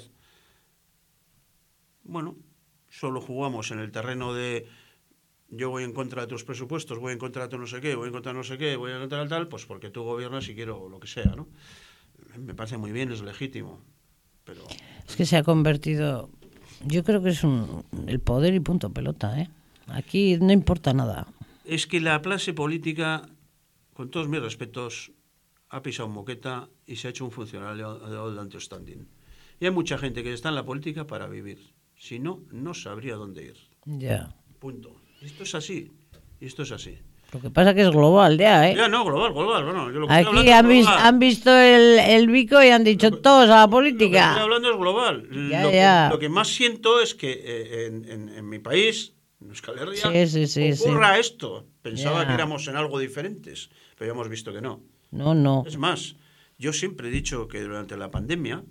Bueno, solo jugamos en el terreno de yo voy en contra de tus presupuestos, voy en contra de tu no sé qué, voy en contra de no sé qué, voy en contra del tal, pues porque tú gobiernas y quiero lo que sea, ¿no? Me parece muy bien, es legítimo, pero... Es que se ha convertido... Yo creo que es el poder y punto pelota, ¿eh? Aquí no importa nada. Es que la clase política... Con todos mis respetos, ha pisado moqueta y se ha hecho un funcionario de all standing. Y hay mucha gente que está en la política para vivir. Si no, no sabría dónde ir. Ya. Punto. Esto es así. Lo que pasa que es global ya, ¿eh? Ya, no, global. Bueno, yo lo que aquí han visto el bico y han dicho todos a la política. Lo que estoy hablando es global. Lo que más siento es que en mi país... en Euskal Herria ocurra esto. Pensaba que éramos en algo diferentes, pero ya hemos visto que no. No. Es más, yo siempre he dicho que durante la pandemia,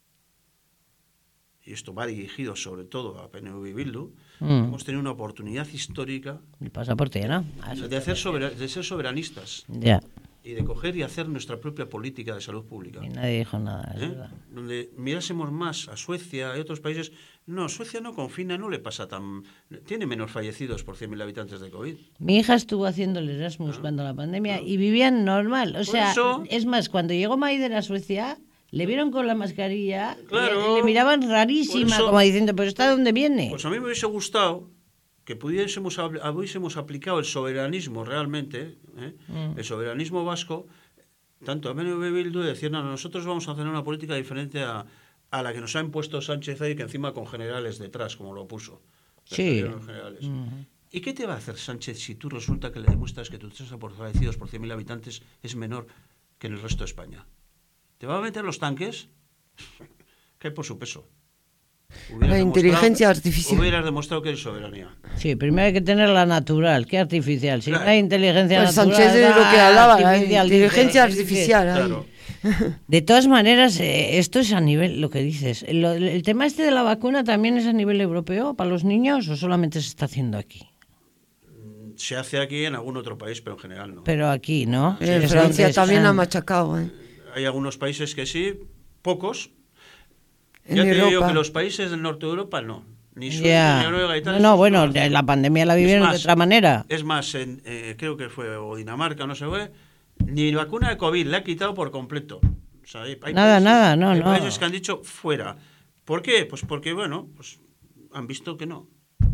y esto va dirigido sobre todo a PNV y Bildu, hemos tenido una oportunidad histórica el pasaporte, ¿no? de ser soberanistas. Ya. Y de coger y hacer nuestra propia política de salud pública. Y nadie dijo nada, es verdad. Donde mirásemos más a Suecia y otros países. No, Suecia no confina, no le pasa tan... Tiene menos fallecidos por 100.000 habitantes de COVID. Mi hija estuvo haciendo el Erasmus cuando la pandemia y vivían normal. O sea, es más, cuando llegó Maider a Suecia, le vieron con la mascarilla y le miraban rarísima, como diciendo, ¿pero está de dónde viene? Pues a mí me hubiese gustado que hubiésemos aplicado el soberanismo realmente, el soberanismo vasco, tanto a PNV y Bildu, decir, no, nosotros vamos a hacer una política diferente a la que nos ha impuesto Sánchez ahí, que encima con generales detrás, como lo puso. Sí. ¿Y qué te va a hacer Sánchez si tú resulta que le demuestras que tus tasa por fallecidos por 100.000 habitantes es menor que en el resto de España? ¿Te va a meter los tanques? Cae por su peso. La inteligencia artificial. Hubieras demostrado que eres soberanía. Sí, primero hay que tener la natural, ¿qué artificial? Si no hay inteligencia pues natural... Sánchez es lo que hablaba, inteligencia artificial. Claro. De todas maneras, esto es a nivel, lo que dices. ¿El tema este de la vacuna también es a nivel europeo para los niños o solamente se está haciendo aquí? Se hace aquí en algún otro país, pero en general no. Pero aquí, ¿no? En Francia también ha machacado. Hay algunos países que sí, pocos. En ya te Europa. digo que los países del norte de Europa no. Ni Suecia, ni Noruega y tal. No, bueno, la pandemia la vivieron de otra manera. Es más, creo que fue o Dinamarca, no sé, ni vacuna de COVID la ha quitado por completo. O sea, hay países que han dicho fuera. ¿Por qué? Pues porque, bueno, pues han visto que no.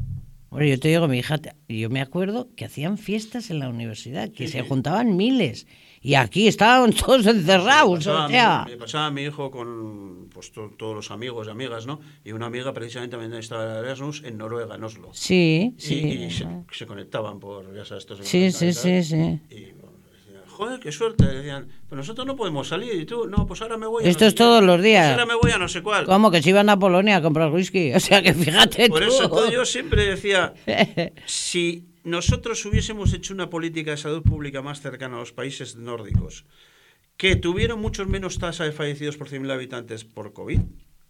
Bueno, yo te digo, mi hija, yo me acuerdo que hacían fiestas en la universidad, que se juntaban miles. Y aquí estaban todos encerrados, o sea. Me pasaba a mi hijo con pues, todos los amigos y amigas, ¿no? Y una amiga precisamente también estaba en Erasmus en Noruega, en Oslo. Sí, Y, sí. y se conectaban por, ya sabes, estos Sí, sí, sí, sí. Y bueno, decían, joder, qué suerte. Decían, pero nosotros no podemos salir. Y tú, no, pues ahora me voy a Esto no es sé qué. todos los Pues días. ahora me voy a no sé cuál. ¿Cómo? Que se iban a Polonia a comprar whisky. O sea, que fíjate Por tú. eso entonces, yo siempre decía, si nosotros hubiésemos hecho una política de salud pública más cercana a los países nórdicos, que tuvieron muchos menos tasa de fallecidos por 100.000 habitantes por COVID,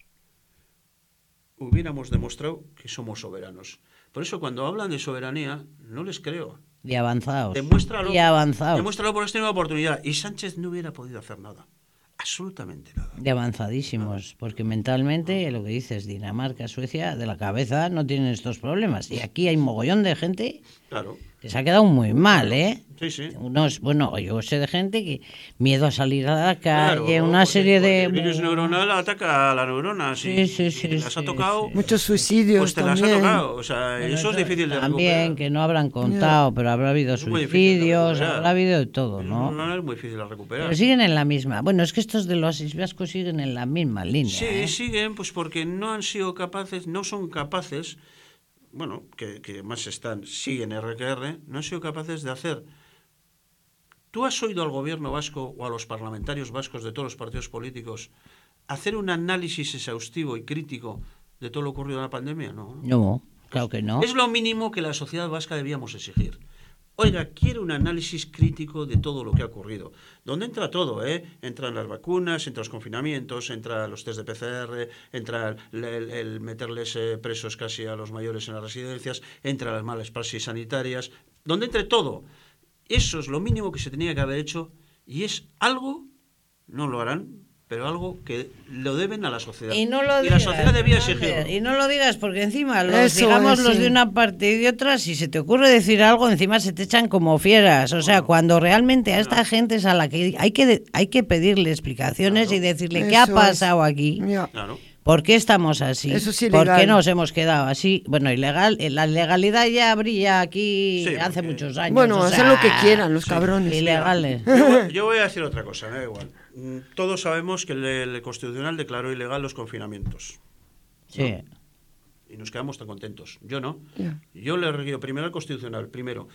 hubiéramos demostrado que somos soberanos. Por eso cuando hablan de soberanía, no les creo. Y avanzados. Demuéstralo. Y avanzados. Demuéstralo por esta nueva oportunidad. Y Sánchez no hubiera podido hacer nada. Absolutamente nada. De avanzadísimos, porque mentalmente, lo que dices, Dinamarca, Suecia, de la cabeza no tienen estos problemas. Y aquí hay mogollón de gente Claro. que se ha quedado muy mal, ¿eh? Sí, sí. Unos, bueno, yo sé de gente que miedo a salir a la Claro, calle, una porque- serie porque de... el virus neuronal ataca a las neuronas. Sí, sí, sí, Si las ha sí, tocado, sí. Muchos suicidios pues te las ha también. tocado. O sea, Bueno, eso es difícil de también, recuperar. que no habrán contado, pero habrá habido Es muy difícil de suicidios, recuperar. habrá habido de todo, El ¿no? neuronal es muy difícil de recuperar. Pero siguen en la misma. Bueno, es que estos de los Países Vascos siguen en la misma línea. Sí, ¿eh? siguen, pues porque no han sido capaces, no son capaces, bueno, que más siguen RQR, no han sido capaces de hacer. ¿Tú has oído al gobierno vasco o a los parlamentarios vascos de todos los partidos políticos hacer un análisis exhaustivo y crítico de todo lo ocurrido en la pandemia? No. No, claro que no. Es lo mínimo que la sociedad vasca debíamos exigir. Oiga, quiero un análisis crítico de todo lo que ha ocurrido. Donde entra todo, ¿eh? Entran las vacunas, entran los confinamientos, entran los test de PCR, entra el meterles presos casi a los mayores en las residencias, entran las malas praxis sanitarias. Donde entre todo. Eso es lo mínimo que se tenía que haber hecho y es algo, no lo harán, pero algo que lo deben a la sociedad. Y no lo la digas, sociedad debía Fernández, exigirlo. y no lo digas porque encima los, Eso digamos, es, los sí. de una parte y de otra, si se te ocurre decir algo, encima se te echan como fieras. O sea, cuando realmente a esta gente es a la que hay que pedirle explicaciones Claro. y decirle qué Eso ha es. pasado aquí. Ya. Claro. ¿Por qué estamos así? Eso es ¿Por ilegal. qué nos hemos quedado así? Bueno, ilegal, la legalidad ya brilla aquí Sí, hace porque- muchos años. Bueno, o hacen sea, lo que quieran los cabrones. Ilegales. Yo voy a decir otra cosa, me da igual. Todos sabemos que el Constitucional declaró ilegal los confinamientos. Sí. Y nos quedamos tan contentos. Yo no. Ya. Yo le reguío primero al Constitucional. Primero,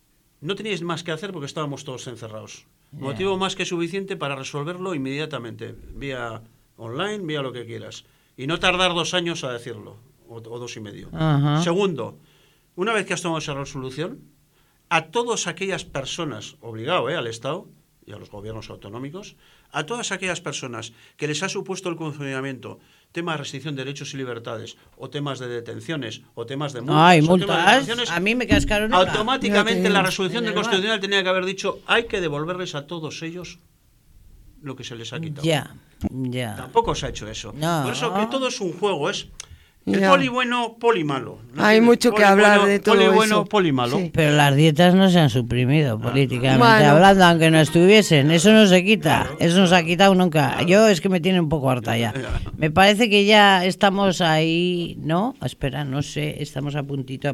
no teníais más que hacer porque estábamos todos encerrados. Motivo más que suficiente para resolverlo inmediatamente. Vía online, vía lo que quieras. Y no tardar 2 años a decirlo. O 2 y medio. Ajá. Segundo, una vez que has tomado esa resolución, a todas aquellas personas, obligado al Estado y a los gobiernos autonómicos, a todas aquellas personas que les ha supuesto el confinamiento, temas de restricción de derechos y libertades, o temas de detenciones, o temas de multas, Ay, o temas de multas. detenciones, A mí me cascaron una. automáticamente Ya te- la resolución del Además. Constitucional tenía que haber dicho hay que devolverles a todos ellos lo que se les ha quitado. Ya, ya. Tampoco se ha hecho eso. No. Por eso que todo es un juego, es el Ya. poli bueno, poli malo. ¿No Hay entiendes? mucho que Poli hablar bueno, de todo poli bueno, eso. poli malo. Sí. Pero las dietas no se han suprimido políticamente Bueno. hablando, aunque no estuviesen. Eso no se quita. Eso no se ha quitado nunca. Yo es que me tiene un poco harta ya. Me parece que ya estamos ahí, ¿no? Espera, no sé. Estamos a puntito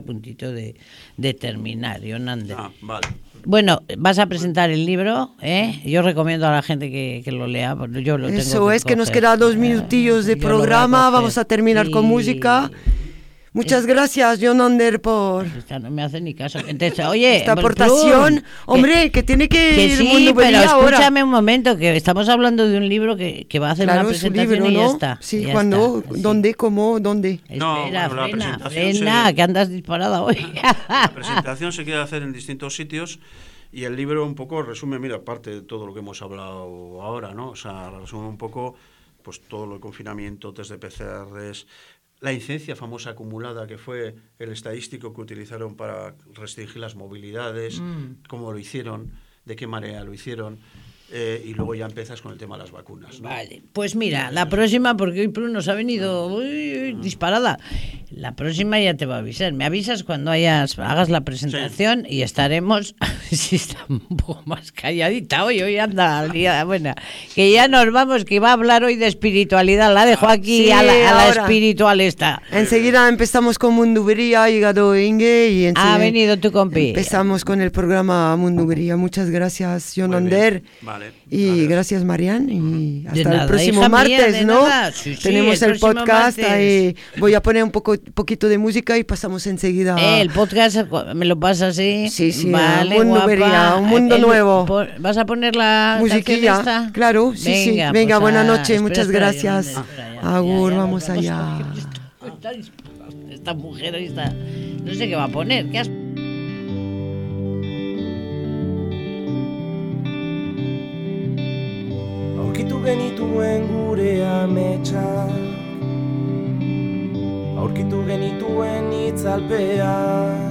de terminar, Jonander. Ah, vale. Bueno, vas a presentar el libro, ¿eh? Yo recomiendo a la gente que lo lea, porque yo lo tengo Eso es que nos coger. quedan 2 minutillos de Yo lo voy a programa. coger. Vamos a terminar con Y- música. Muchas gracias, Jonander, por Esta no me hace ni caso. Entonces, oye, esta Blur, aportación. Hombre, que tiene que que ir sí, Mundo pero Belía ahora. escúchame un momento, que estamos hablando de un libro que va a hacer Claro, una es un presentación libro, y ya ¿no? está. Sí, ya ¿cuándo? está, sí. ¿Dónde? ¿Cómo? ¿Dónde? No, Espera, bueno, la frena, presentación que andas disparada hoy. La presentación se quiere hacer en distintos sitios y el libro un poco resume, mira, aparte de todo lo que hemos hablado ahora, ¿no? O sea, resume un poco pues todo lo de confinamiento, test de PCRs, la incidencia famosa acumulada que fue el estadístico que utilizaron para restringir las movilidades, cómo lo hicieron, de qué manera lo hicieron, y luego ya empiezas con el tema de las vacunas, ¿no? Vale, pues mira, la próxima, porque hoy Prue nos ha venido disparada. La próxima ya te va a avisar. Me avisas cuando hagas la presentación y estaremos, a ver si está un poco más calladita hoy anda liada buena. Que ya nos vamos, que va a hablar hoy de espiritualidad. La dejo aquí Sí, a la ahora. espiritual esta. Enseguida empezamos con Mundubería, Hígado Inge y Ha venido tu compi. empezamos con el programa Mundubería. Muchas gracias, John Onder. Vale. Y gracias, Marian. Y hasta nada, el próximo hija mía, martes, de ¿no? nada. Sí, Tenemos el el próximo podcast. martes. Ahí voy a poner un poquito de música y pasamos enseguida. El podcast me lo pasa así. Sí, sí, vale, Mundubería, guapa. un mundo nuevo. ¿Vas a poner la Musiquilla, canción esta? claro, sí, sí. Venga, pues, buena noche, espera, muchas espera, gracias. espera, Agur, ya, vamos nos allá. Esta mujer ahí está. No sé qué va a poner. ¿Qué has... Aurkitu genituen gure ametsak, aurkitu genituen itzalpeak,